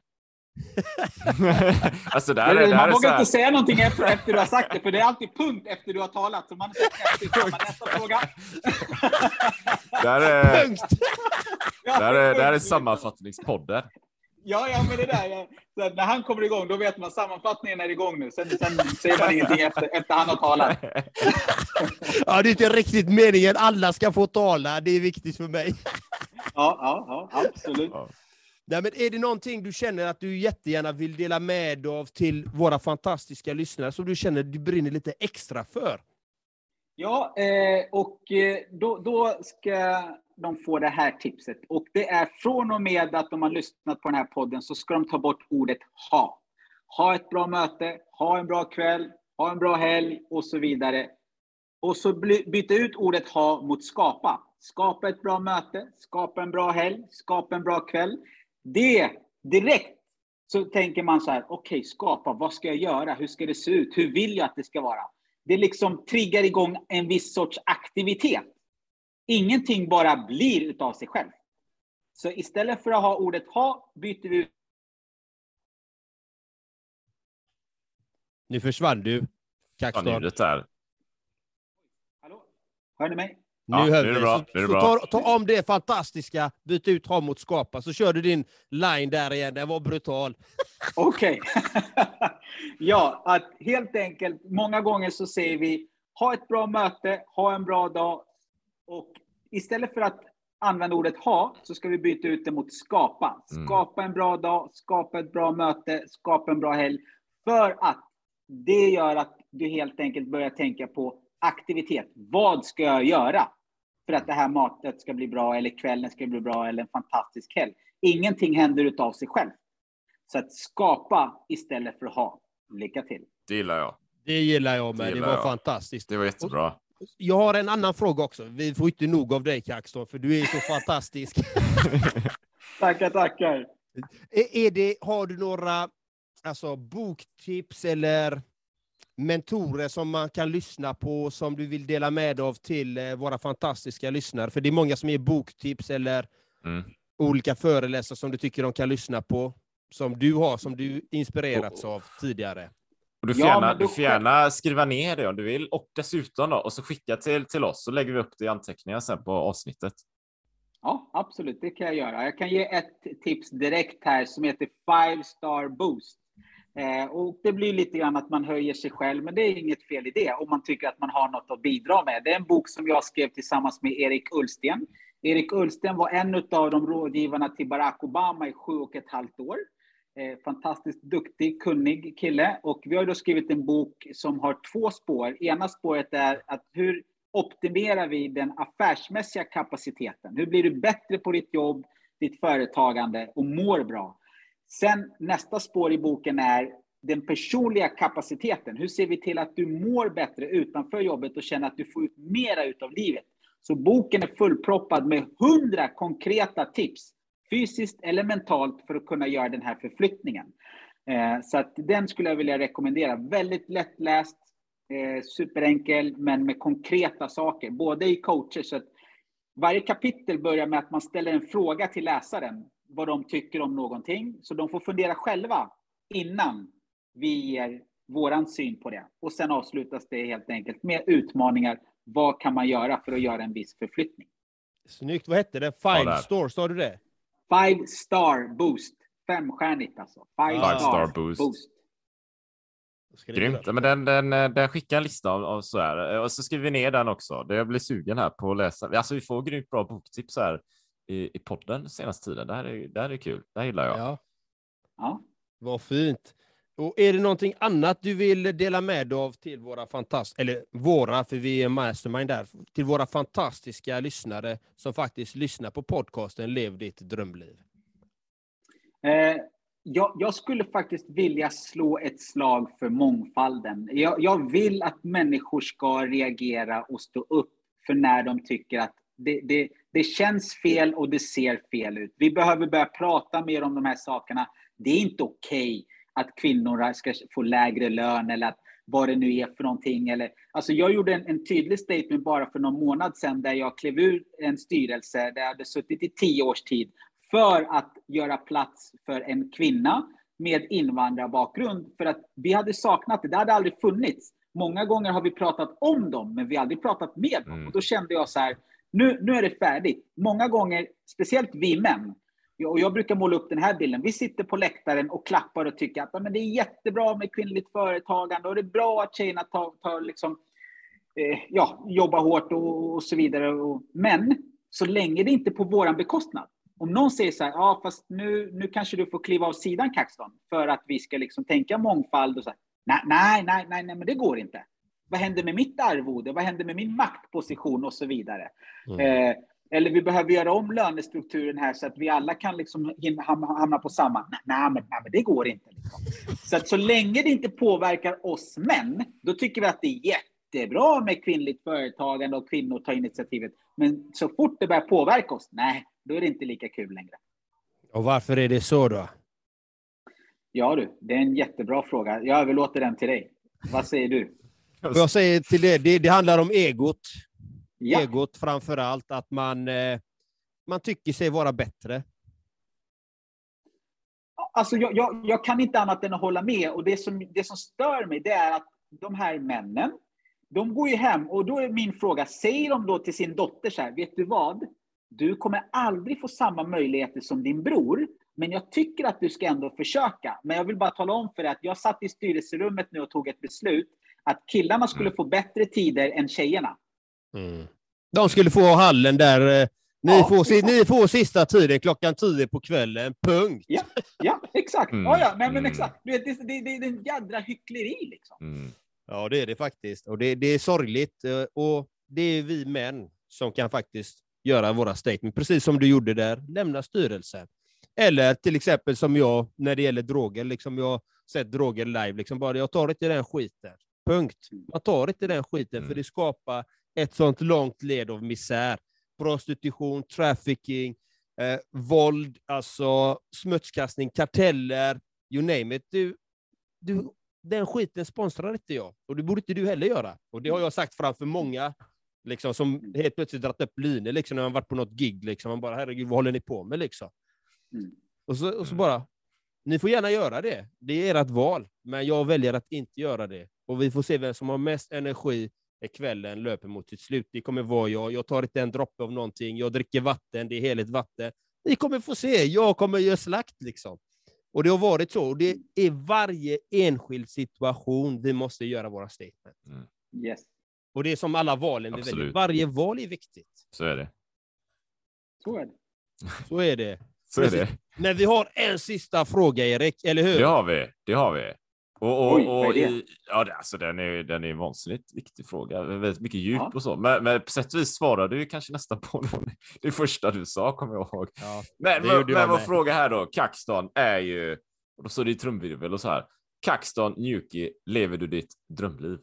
Alltså det här, är- Men det här man är så vågar här. inte säga någonting efter, efter du har sagt det, för det är alltid punkt efter du har talat. Så man säger nästa fråga. Det här är, Punkt! Ja, det här är, det här är punkt. sammanfattningspodden. Ja, ja, men det där. Ja. Så att när han kommer igång, då vet man sammanfattningen är igång nu. Sen, sen säger man ingenting efter, efter han har talat. Ja, det är inte riktigt meningen. Alla ska få tala. Det är viktigt för mig. Ja, ja, ja, absolut. Ja. Nej, men är det någonting du känner att du jättegärna vill dela med av till våra fantastiska lyssnare som du känner du brinner lite extra för? Ja, eh, och eh, då, då ska de få det här tipset. Och det är från och med att de har lyssnat på den här podden så ska de ta bort ordet ha. Ha ett bra möte, ha en bra kväll, ha en bra helg och så vidare. Och så bly- byta ut ordet ha mot skapa. Skapa ett bra möte, skapa en bra helg, skapa en bra kväll. Det direkt så tänker man så här, okej, okay, skapa, vad ska jag göra? Hur ska det se ut? Hur vill jag att det ska vara? Det liksom triggar igång en viss sorts aktivitet. Ingenting bara blir utav sig själv. Så istället för att ha ordet ha, byter vi ut. Nu försvann du, Fan, Kaxton. ljudet där. Hallå? Hör ni mig? Ja, Nu hör nu är det vi. bra, Så, nu är det så bra. ta, ta om det fantastiska, byt ut ha mot skapa, så kör du din line där igen. Den var brutal. Okej. Ja, att helt enkelt, många gånger så säger vi ha ett bra möte, ha en bra dag. Och istället för att använda ordet ha så ska vi byta ut det mot skapa. Skapa en bra dag, skapa ett bra möte, skapa en bra helg. För att det gör att du helt enkelt börjar tänka på aktivitet. Vad ska jag göra för att det här matet ska bli bra, eller kvällen ska bli bra, eller en fantastisk helg? Ingenting händer utav sig själv. Så att skapa istället för att ha. Lycka till. Det gillar jag. Det gillar jag med. Det Det, gillar var jag. fantastiskt. Det var jättebra. Jag har en annan fråga också. Vi får inte nog av dig, Kaxton, för du är så fantastisk. Tackar, tackar. Är, är det, har du några alltså, boktips eller mentorer som man kan lyssna på som du vill dela med av till eh, våra fantastiska lyssnare? För det är många som ger boktips eller mm. olika föreläsare som du tycker de kan lyssna på, som du har, som du inspirerats av tidigare. Och du får, ja, gärna, du får gärna skriva ner det om du vill, och dessutom då, och så skicka till, till oss, så lägger vi upp det i anteckningar sen på avsnittet. Ja, absolut, det kan jag göra. Jag kan ge ett tips direkt här som heter Five Star Boost. Eh, och det blir lite grann att man höjer sig själv, men det är inget fel i det om man tycker att man har något att bidra med. Det är en bok som jag skrev tillsammans med Erik Ullsten. Erik Ullsten var en av de rådgivarna till Barack Obama i sju och ett halvt år. Eh, fantastiskt duktig, kunnig kille. Och vi har då skrivit en bok som har två spår. Ena spåret är att hur optimerar vi den affärsmässiga kapaciteten? Hur blir du bättre på ditt jobb, ditt företagande och mår bra? Sen nästa spår i boken är den personliga kapaciteten. Hur ser vi till att du mår bättre utanför jobbet och känner att du får ut mera ut av livet? Så boken är fullproppad med hundra konkreta tips, fysiskt eller mentalt, för att kunna göra den här förflyttningen. Eh, så att den skulle jag vilja rekommendera. Väldigt lättläst, eh, superenkel, men med konkreta saker. Både i coacher, så att varje kapitel börjar med att man ställer en fråga till läsaren. Vad de tycker om någonting. Så de får fundera själva innan vi ger våran syn på det. Och sen avslutas det helt enkelt med utmaningar. Vad kan man göra för att göra en viss förflyttning? Snyggt. Vad hette det? Five ja, Star, sa du det? Five Star Boost. Femstjärnigt alltså. Five, Five star, star Boost. boost. Grymt. Men den, den, den skickar en lista av, av så här. Och så skriver vi ner den också. Det blir sugen här på att läsa. Alltså vi får grymt bra boktips här i, i podden senaste tiden. Det här är, det här är kul. Det här gillar jag. Ja. Ja. Vad fint. Och är det någonting annat du vill dela med av till våra fantastiska, eller våra, för vi är mastermind där, till våra fantastiska lyssnare som faktiskt lyssnar på podcasten Lev ditt drömliv? Eh, jag, jag skulle faktiskt vilja slå ett slag för mångfalden. Jag, jag vill att människor ska reagera och stå upp för när de tycker att det, det, det känns fel och det ser fel ut. Vi behöver börja prata mer om de här sakerna. Det är inte okej okay att kvinnor ska få lägre lön eller att vad det nu är för någonting. Eller, alltså jag gjorde en, en tydlig statement bara för någon månad sedan där jag klev ur en styrelse där jag hade suttit i tio års tid för att göra plats för en kvinna med invandrarbakgrund. För att vi hade saknat det. Det hade aldrig funnits. Många gånger har vi pratat om dem, men vi har aldrig pratat med dem. Och då kände jag så här, nu, nu är det färdigt. Många gånger, speciellt vi män, och jag brukar måla upp den här bilden. Vi sitter på läktaren och klappar och tycker att ja, men det är jättebra med kvinnligt företagande och det är bra att tjejerna tar, tar liksom, eh, ja, jobbar hårt och, och så vidare. Och, men så länge det inte är på våran bekostnad. Om någon säger så här, ja fast nu, nu kanske du får kliva av sidan Kaxton för att vi ska liksom tänka mångfald och så här. Nej, nej, nej, nej, nej, men det går inte. Vad händer med mitt arvode? Vad händer med min maktposition och så vidare? Mm. Eh, Eller vi behöver göra om lönestrukturen här så att vi alla kan liksom hamna på samma. Nej, nej, men, nej men det går inte. Liksom. Så att så länge det inte påverkar oss män, då tycker vi att det är jättebra med kvinnligt företagande och kvinnor tar initiativet. Men så fort det börjar påverka oss, nej, då är det inte lika kul längre. Och varför är det så då? Ja du, det är en jättebra fråga. Jag överlåter den till dig. Vad säger du? Jag säger till det, det, det handlar om egot. Ja. Egot framför allt, att man, eh, man tycker sig vara bättre. Alltså jag, jag, jag kan inte annat än att hålla med. Och det som, det som stör mig, det är att de här männen, de går ju hem. Och då är min fråga, säger de då till sin dotter så här, vet du vad? Du kommer aldrig få samma möjligheter som din bror. Men jag tycker att du ska ändå försöka. Men jag vill bara tala om för dig att jag satt i styrelserummet nu och tog ett beslut att killarna skulle få bättre tider än tjejerna. Mm. De skulle få hallen där. Ni, ja, får, ni får sista tiden klockan tio på kvällen. Punkt. Ja, ja exakt. Mm. Ja, ja, nej, men exakt. Det, det, det, det är en jädra hyckleri liksom. Mm. Ja, det är det faktiskt. Och det, det är sorgligt. Och det är vi män som kan faktiskt göra våra statement. Precis som du gjorde där. Lämna styrelsen. Eller till exempel som jag när det gäller droger. Liksom jag har sett droger live. Liksom bara, jag tar inte den skiten. Punkt. Man tar inte den skiten mm. för det skapar ett sånt långt led av misär. Prostitution, trafficking, eh, våld, alltså smutskastning, karteller, you name it. Du, du, den skiten sponsrar inte jag. Och det borde inte du heller göra. Och det har jag sagt framför många liksom, som helt plötsligt dratt upp lyne liksom, när man varit på något gig. Liksom. Man bara, herregud, vad håller ni på med? Liksom. Mm. Och, så, och så bara, ni får gärna göra det. Det är ert val. Men jag väljer att inte göra det. Och vi får se vem som har mest energi när kvällen löper mot sitt slut. Det kommer vara jag. Jag tar inte en droppe av någonting. Jag dricker vatten. Det är heligt vatten. Ni kommer få se. Jag kommer göra slakt liksom. Och det har varit så. Och det är varje enskild situation vi måste göra våra statement. Mm. Yes. Och det är som alla valen vi väljer. Varje val är viktigt. Så är det. Så är det. Så är det. Så är det. Men vi har en sista fråga, Erik, eller hur? Det har vi. Det har vi. Och, och, Oj, och vad är det? i, ja, det, alltså, den är den är en vansinnigt viktig fråga. Väldigt mycket djup Ja. och så. Men, men på sätt och vis svarade du kanske nästan på det första du sa, kommer jag ihåg. Ja, men det men, gjorde jag men vår med. fråga här då, Kaxton är ju, och då står det i trumvirvel och så här. Kaxton Njuki, lever du ditt drömliv?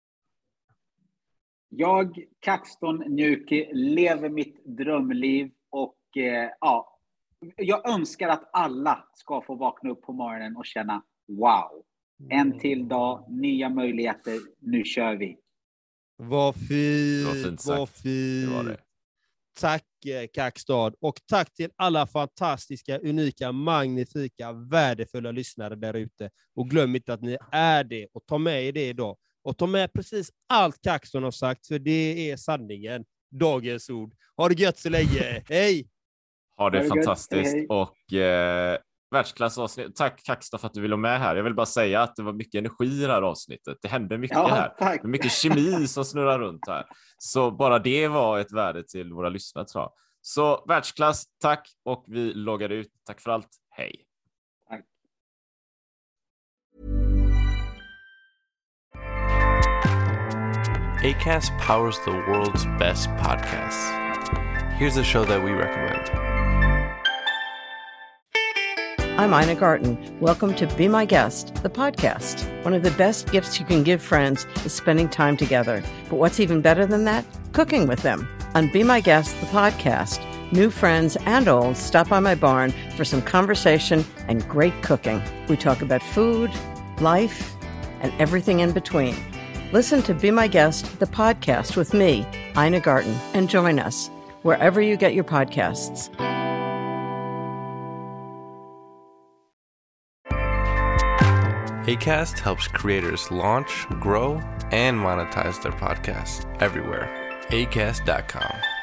Jag, Kaxton Njuki, lever mitt drömliv och eh, ja, jag önskar att alla ska få vakna upp på morgonen och känna wow. En till dag, nya möjligheter, nu kör vi. Vad fint, Det var fint sagt. vad fint. Det var det. Tack eh, Kaxstad. Och tack till alla fantastiska, unika, magnifika, värdefulla lyssnare där ute. Och glöm inte att ni är det. Och ta med er det idag. Och ta med precis allt Kaxton har sagt, för det är sanningen. Dagens ord. Ha det gött så länge. Hej! Ha det, Ha det fantastiskt. gött. Hej. Och eh, världsklassavsnitt. Tack Kaxton för att du ville vara med här. Jag vill bara säga att det var mycket energi i det här avsnittet. Det hände mycket Ja, här. tack. Det är mycket kemi som snurrar runt här. Så bara det var ett värde till våra lyssnare, tror jag. Så världsklass, tack. Och vi loggar ut. Tack för allt. Hej. Tack. Acast powers the world's best podcasts. Here's a show that we recommend. I'm Ina Garten. Welcome to Be My Guest, the podcast. One of the best gifts you can give friends is spending time together. But what's even better than that? Cooking with them. On Be My Guest, the podcast, new friends and old stop by my barn for some conversation and great cooking. We talk about food, life, and everything in between. Listen to Be My Guest, the podcast with me, Ina Garten, and join us wherever you get your podcasts. Acast helps creators launch, grow, and monetize their podcasts everywhere. acast dot com.